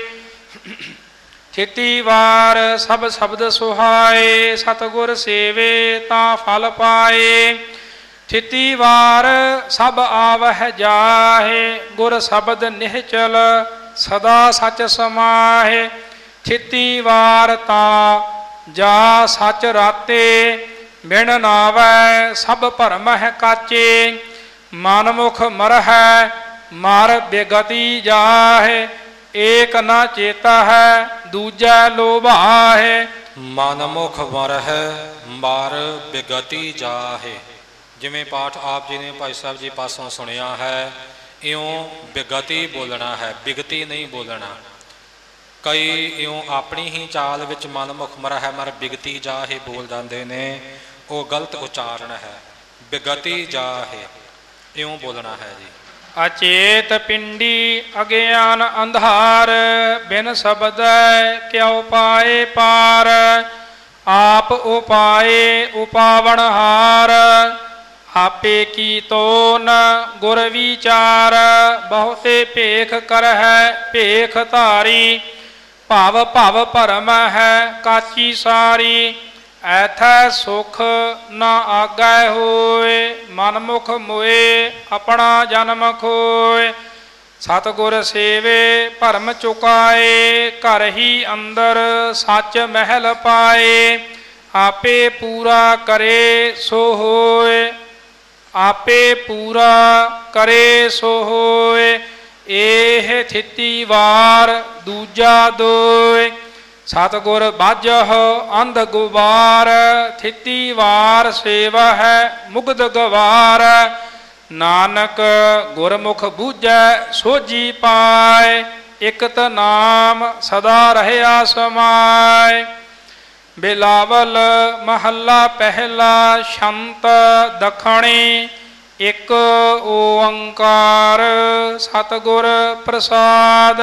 ਥਿਤੀ ਵਾਰ ਸਭ ਸ਼ਬਦ ਸੁਹਾਏ ਸਤਿਗੁਰ ਸੇਵੇ ਤਾਂ ਫਲ ਪਾਏ। ਥਿਤੀ ਵਾਰ ਸਭ ਆਵਹਿ ਜਾਹੇ ਗੁਰ ਸ਼ਬਦ ਨਿਹਚਲ ਸਦਾ ਸਚ ਸਮਾਹੇ। ਥਿਤੀ ਵਾਰ ਤਾਂ ਜਾ ਸਚ ਰਾਤੇ ਬਿਨ ਨਾਵੈ ਸਭ ਭਰਮ ਹੈ ਕਾਚੇ। ਮਨਮੁਖ ਮਰਹਿ ਮਰ ਬਿਗਤੀ ਜਾਹੇ ਏਕ ਨਾ ਚੇਤਾ ਹੈ ਦੂਜਾ ਲੋਭਾਹੇ। ਮਨਮੁਖ ਮਰਹਿ ਮਰ ਬਿਗਤੀ ਜਾਹੇ। ਜਿਵੇਂ ਪਾਠ ਆਪ ਜੀ ਨੇ ਭਾਈ ਸਾਹਿਬ ਜੀ ਪਾਸੋਂ ਸੁਣਿਆ ਹੈ ਇਉਂ ਬਿਗਤੀ ਬੋਲਣਾ ਹੈ ਬਿਗਤੀ ਨਹੀਂ ਬੋਲਣਾ। ਕਈ ਇਉਂ ਆਪਣੀ ਹੀ ਚਾਲ ਵਿੱਚ ਮਨਮੁਖ ਮਰਹਿ ਮਰ ਬਿਗਤੀ ਜਾਹੇ ਬੋਲ ਜਾਂਦੇ ਨੇ ਉਹ ਗਲਤ ਉਚਾਰਨ ਹੈ। ਬਿਗਤੀ ਜਾਹੇ ਇਉਂ ਬੋਲਣਾ ਹੈ ਜੀ। ਅਚੇਤ ਪਿੰਡੀ ਅਗਿਆਨ ਅੰਧਾਰ ਬਿਨ ਸ਼ਬਦੈ ਕਿਉ ਪਾਏ ਪਾਰ। ਆਪ ਉਪਾਏ ਉਪਾਵਣ ਹਾਰ ਆਪੇ ਕੀ ਤੋਨ ਗੁਰ ਵਿਚਾਰ। ਬਹੁਤੇ ਭੇਖ ਕਰਹਿ ਭੇਖ ਧਾਰੀ ਭਵ ਭਵ ਭਰਮ ਹੈ ਕਾਚੀ ਸਾਰੀ। ਐਥੈ ਸੁਖ ਨਾ ਆਗੈ ਹੋਏ ਮਨਮੁਖ ਮੋਏ ਆਪਣਾ ਜਨਮ ਖੋਏ। ਸਤਿਗੁਰ ਸੇਵੇ ਭਰਮ ਚੁਕਾਏ ਘਰ ਹੀ ਅੰਦਰ ਸੱਚ ਮਹਿਲ ਪਾਏ। ਆਪੇ ਪੂਰਾ ਕਰੇ ਸੋ ਹੋਏ ਆਪੇ ਪੂਰਾ ਕਰੇ ਸੋ ਹੋਏ। ਇਹ ਥਿਤੀ ਵਾਰ ਦੂਜਾ ਦੋਇ ਸਤਿਗੁਰ ਬਾਝਹ ਅੰਧ ਗੁਬਾਰ, ਥਿਤੀ ਵਾਰ ਸੇਵਾ ਹੈ ਮੁਗਧ ਗਵਾਰ। ਨਾਨਕ ਗੁਰਮੁਖ ਬੂਝੈ ਸੋਝੀ ਪਾਏ, ਇਕਤ ਨਾਮ ਸਦਾ ਰਹਿਆ ਸਮਾਏ। ਬਿਲਾਵਲ ਮਹੱਲਾ ਪਹਿਲਾ, ਸ਼ੰਤ ਦਖਣੀ ਇਕ ਓੰਕਾਰ। ਸਤਿਗੁਰ ਪ੍ਰਸਾਦ।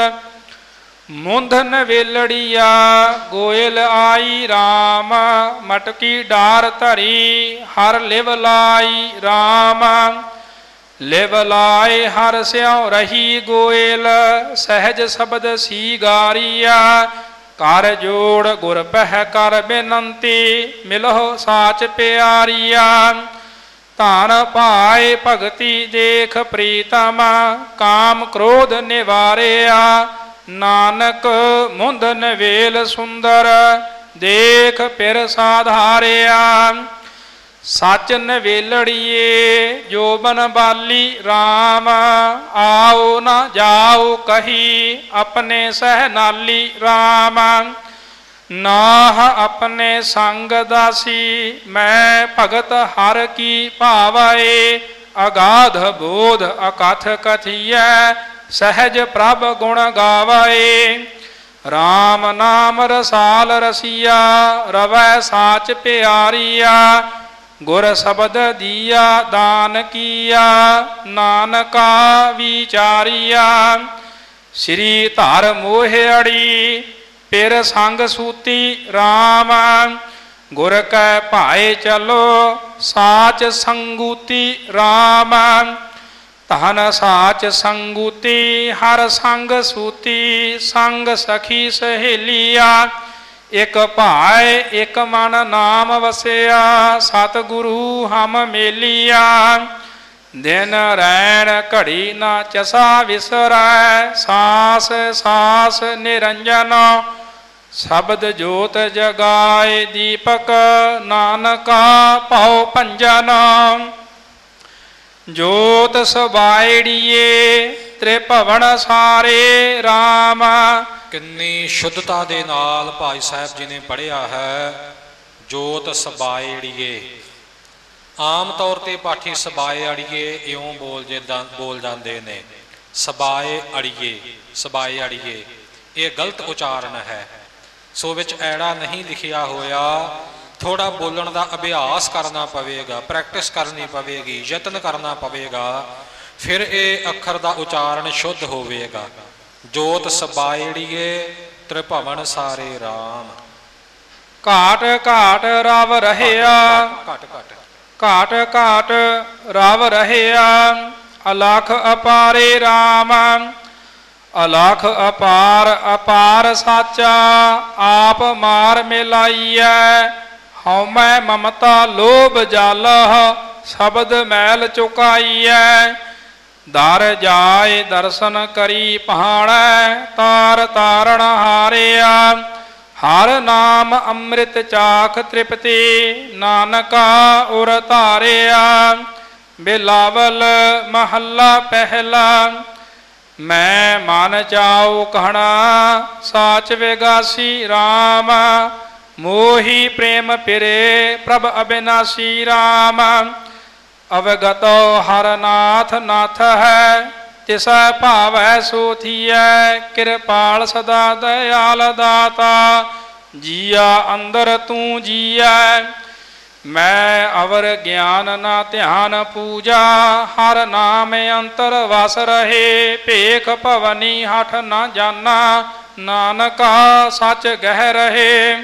ਮੁੰਧਨ ਵੇਲੜੀਆ ਗੋਇਲ ਆਈ ਰਾਮ, ਮਟਕੀ ਡਾਰ ਧਰੀ ਹਰ ਲਿਵ ਲਾਈ ਰਾਮ। ਲਿਵ ਲਾਏ ਹਰ ਸਿਉ ਰਹੀ ਗੋਇਲ, ਸਹਿਜ ਸ਼ਬਦ ਸੀ ਗਾਰੀਆ। ਕਰ ਜੋੜ ਗੁਰ ਪਹਿ ਕਰ ਬੇਨੰਤੀ, ਮਿਲਹੁ ਸਾਚ ਪਿਆਰੀਆ। ਧਨ ਪਾਏ ਭਗਤੀ ਦੇਖ ਪ੍ਰੀਤਮ, ਕਾਮ ਕ੍ਰੋਧ ਨਿਵਾਰਿਆ। ਨਾਨਕ ਮੁੰਦਨ ਵੇਲ ਸੁੰਦਰ, ਦੇਖ ਪਿਰ ਸਾਧਾਰਿਆ। ਸਚ ਨਵੇਲੜੀਏ ਜੋਬਨ ਬਾਲੀ ਰਾਮ, ਆਓ ਨਾ ਜਾਓ ਕਹੀ ਆਪਣੇ ਸਹਿ ਨਾਲੀ ਰਾਮ। ਨਾਹ ਆਪਣੇ ਸੰਗ ਦਾਸੀ, ਮੈਂ ਭਗਤ ਹਰ ਕੀ ਭਾਵੈ। ਅਗਾਧ ਬੋਧ ਅਕਥ ਕਥੀਐ, ਸਹਿਜ ਪ੍ਰਭ ਗੁਣ ਗਾਵੈ। ਰਾਮ ਨਾਮ ਰਸਾਲ ਰਸੀਆ, ਰਵੈ ਸਾਚ ਪਿਆਰੀਆ। ਗੁਰ ਸ਼ਬਦ ਦੀਆ ਦਾਨ ਕੀਆ, ਨਾਨਕਾ ਵਿਚਾਰੀਆ। ਸ੍ਰੀ ਧਰ ਮੋਹ ਅੜੀ ਪਿਰ ਸੰਗ ਸੂਤੀ ਰਾਮ। ਗੁਰ ਕੈ ਭਾਏ ਚਲੋ ਸਾਚ ਸੰਗੂਤੀ ਰਾਮ। ਧਨ ਸਾਚ ਸੰਗੂਤੀ ਹਰ ਸੰਗ ਸੂਤੀ, ਸੰਗ ਸਖੀ ਸਹੇਲੀਆ। ਇਕ ਭਾਏ ਇਕ ਮਨ ਨਾਮ ਵਸਿਆ, ਸਤਿਗੁਰੂ ਹਮ ਮੇਲੀਆ। ਦਿਨ ਰੈਣ ਘੜੀ ਨਾ ਚਸਾ ਵਿਸਰੈ, ਸਾਸ ਸਾਸ ਨਿਰੰਜਨ। ਸ਼ਬਦ ਜੋਤ ਜਗਾਏ ਦੀਪਕ, ਨਾਨਕਾ ਭਉ ਭੰਜਨ। ਜੋਤ ਸਬਾਇੜੀਏ ਤ੍ਰਿਭਵਨ ਸਾਰੇ ਰਾਮ। ਕਿੰਨੀ ਸ਼ੁੱਧਤਾ ਦੇ ਨਾਲ ਭਾਈ ਸਾਹਿਬ ਜੀ ਨੇ ਪੜ੍ਹਿਆ ਹੈ, ਜੋਤ ਸਬਾਇੜੀਏ। ਆਮ ਤੌਰ ਤੇ ਪਾਠੀ ਸਬਾਏ ਅੜੀਏ ਇਉਂ ਬੋਲ ਜਾਂਦੇ ਨੇ, ਸਬਾਏ ਅੜੀਏ, ਸਬਾਏ ਅੜੀਏ। ਇਹ ਗਲਤ ਉਚਾਰਨ ਹੈ। ਸੋ ਵਿੱਚ ਐੜਾ ਨਹੀਂ ਲਿਖਿਆ ਹੋਇਆ। ਥੋੜਾ ਬੋਲਣ ਦਾ ਅਭਿਆਸ ਕਰਨਾ ਪਵੇਗਾ, ਪ੍ਰੈਕਟਿਸ ਕਰਨੀ ਪਵੇਗੀ, ਯਤਨ ਕਰਨਾ ਪਵੇਗਾ, ਫਿਰ ਇਹ ਅੱਖਰ ਦਾ ਉਚਾਰਨ ਸ਼ੁੱਧ ਹੋਵੇਗਾ। ਜੋਤ ਸਬਾਇੜੀਏ ਤ੍ਰਿਭਵਨ ਸਾਰੇ ਰਾਮ। ਘਾਟ ਘਾਟ ਰਵ ਰਹਿਆ, ਘਟ ਘਟ ਘਾਟ ਘਾਟ ਰਵ ਰਹਿਆ। ਅਲਖ ਅਪਾਰੇ ਰਾਮ। ਅਲਖ ਅਪਾਰ ਅਪਾਰ ਸਾਚਾ, ਆਪ ਮਾਰ ਮਿਲਾਈਐ। ਹਉਮੈ ਮਮਤਾ ਲੋਭ ਜਾਲਹ, ਸ਼ਬਦ ਮੈਲ ਚੁਕਾਈਐ। ਦਰ ਜਾਏ ਦਰਸ਼ਨ ਕਰੀ ਪਹਾੜੈ, ਤਾਰ ਤਾਰਨ ਹਾਰਿਆ। ਹਰ ਨਾਮ ਅੰਮ੍ਰਿਤ ਚਾਖ ਤ੍ਰਿਪਤੀ, ਨਾਨਕਾ ਉਰ ਧਾਰਿਆ। ਬਿਲਾਵਲ ਮਹੱਲਾ ਪਹਿਲਾ। ਮੈਂ ਮਨ ਚਾਉ ਕਹਿਣਾ, ਸਾਚ ਵਿਗਾਸੀ ਰਾਮ। ਮੋਹੀ ਪ੍ਰੇਮ ਪਿਰੇ ਪ੍ਰਭ ਅਬਿਨਾਸੀ ਰਾਮ। ਅਵਗਤੋ ਹਰ ਨਾਥ ਨਾਥ ਹੈ, ਤਿਸੈ ਭਾਵੈ ਸੋ ਥੀਐ। ਕਿਰਪਾਲ ਸਦਾ ਦਇਆਲ ਦਾਤਾ, ਜੀਆ ਅੰਦਰ ਤੂੰ ਜੀਐ। ਮੈਂ ਅਵਰ ਗਿਆਨ ਨਾ ਧਿਆਨ ਪੂਜਾ, ਹਰ ਨਾਮ ਅੰਤਰ ਵਸ ਰਹੇ। ਭੇਖ ਭਵਨੀ ਹਠ ਨਾ ਜਾਨਾ, ਨਾਨਕਾ ਸੱਚ ਗਹਿ ਰਹੇ।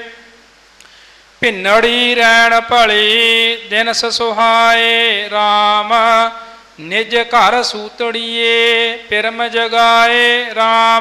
ਭਿੰਨੜੀ ਰੈਣ ਭਲੀ ਦਿਨਸ ਸੁਹਾਏ ਰਾਮ। ਨਿਜ ਘਰ ਸੂਤੜੀਏ ਪਿਰਮ ਜਗਾਏ ਰਾਮ।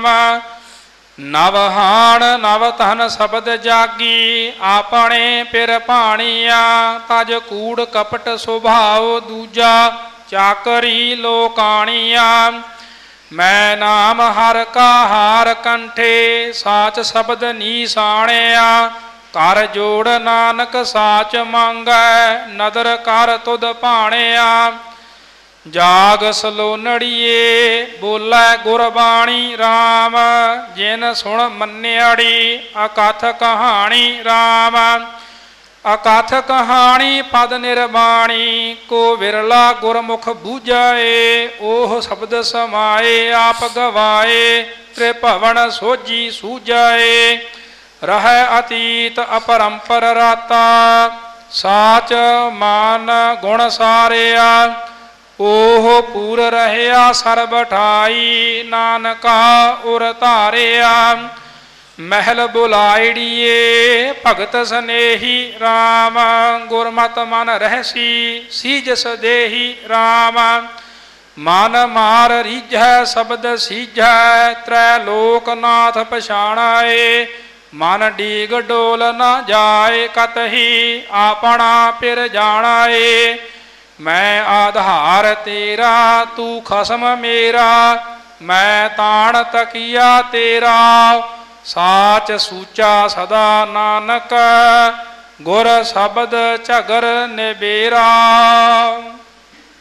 ਨਵਹਾਣ ਨਵ ਧਨ ਸ਼ਬਦ ਜਾਗੀ, ਆਪਣੇ ਪਿਰ ਭਾਣੀਆਂ। ਤਜ ਕੂੜ ਕਪਟ ਸੁਭਾਉ ਦੂਜਾ, ਚਾਕਰੀ ਲੋਕਾਣੀਆਂ। ਮੈਂ ਨਾਮ ਹਰ ਕਾ ਹਾਰ ਕੰਠੇ, ਸਾਚ ਸ਼ਬਦ ਨੀਸਾਣਿਆ। ਕਰ ਜੋੜ ਨਾਨਕ ਸਾਚ ਮੰਗੈ, ਨਦਰ ਕਰ ਤੁਧ ਭਾਣਿਆ। ਜਾਗ ਸਲੋਨੜੀਏ ਬੋਲੇ ਗੁਰਬਾਣੀ RAM, ਜਿਨ ਸੁਣ ਮੰਨਿਆੜੀ ਅਕਥ ਕਹਾਣੀ RAM। ਅਕਥ ਕਹਾਣੀ ਪਦ ਨਿਰਬਾਣੀ, ਕੋ ਵਿਰਲਾ ਗੁਰਮੁਖ ਬੂਝਾਏ, ਉਹ ਸ਼ਬਦ ਸਮਾਏ ਆਪ ਗਵਾਏ, ਤ੍ਰਿਭਵਨ ਸੋਝੀ ਸੂਝਾਏ। ਰਹਿ ਅਤੀਤ ਅਪਰੰਪਰ ਰਾਤਾ, ਸਾਚ ਮਾਨ ਗੁਣ ਸਾਰਿਆ, ਉਹ ਪੂਰ ਰਹਿਆ ਸਰਬ ਠਾਈ, ਨਾਨਕਾ ਉਰ ਧਾਰਿਆ। ਮਹਿਲ ਬੁਲਾਈੜੀਏ ਭਗਤ ਸਨੇਹੀ RAM, ਗੁਰਮਤਿ ਮਨ ਰਹਿਸੀ ਸੀਜਸ ਦੇਹੀ RAM। ਮਨ ਮਾਰ ਰੀਝੈ ਸ਼ਬਦ ਸੀਝੈ, ਤ੍ਰੈ ਲੋਕ ਨਾਥ ਪਛਾਣਾਏ, ਮਨ ਡੀਗ ਡੋਲ ਨਾ ਜਾਏ ਕਤਹੀ, ਆਪਣਾ ਫਿਰ ਜਾਣਾਏ। ਮੈਂ ਆਧਾਰ ਤੇਰਾ ਤੂੰ ਖਸਮ ਮੇਰਾ, ਮੈਂ ਤਾਣ ਤਕੀਆ ਤੇਰਾ, ਸਾਚ ਸੂਚਾ ਸਦਾ ਨਾਨਕ, ਗੁਰ ਸ਼ਬਦ ਝਗਰ ਨਿਬੇਰਾ।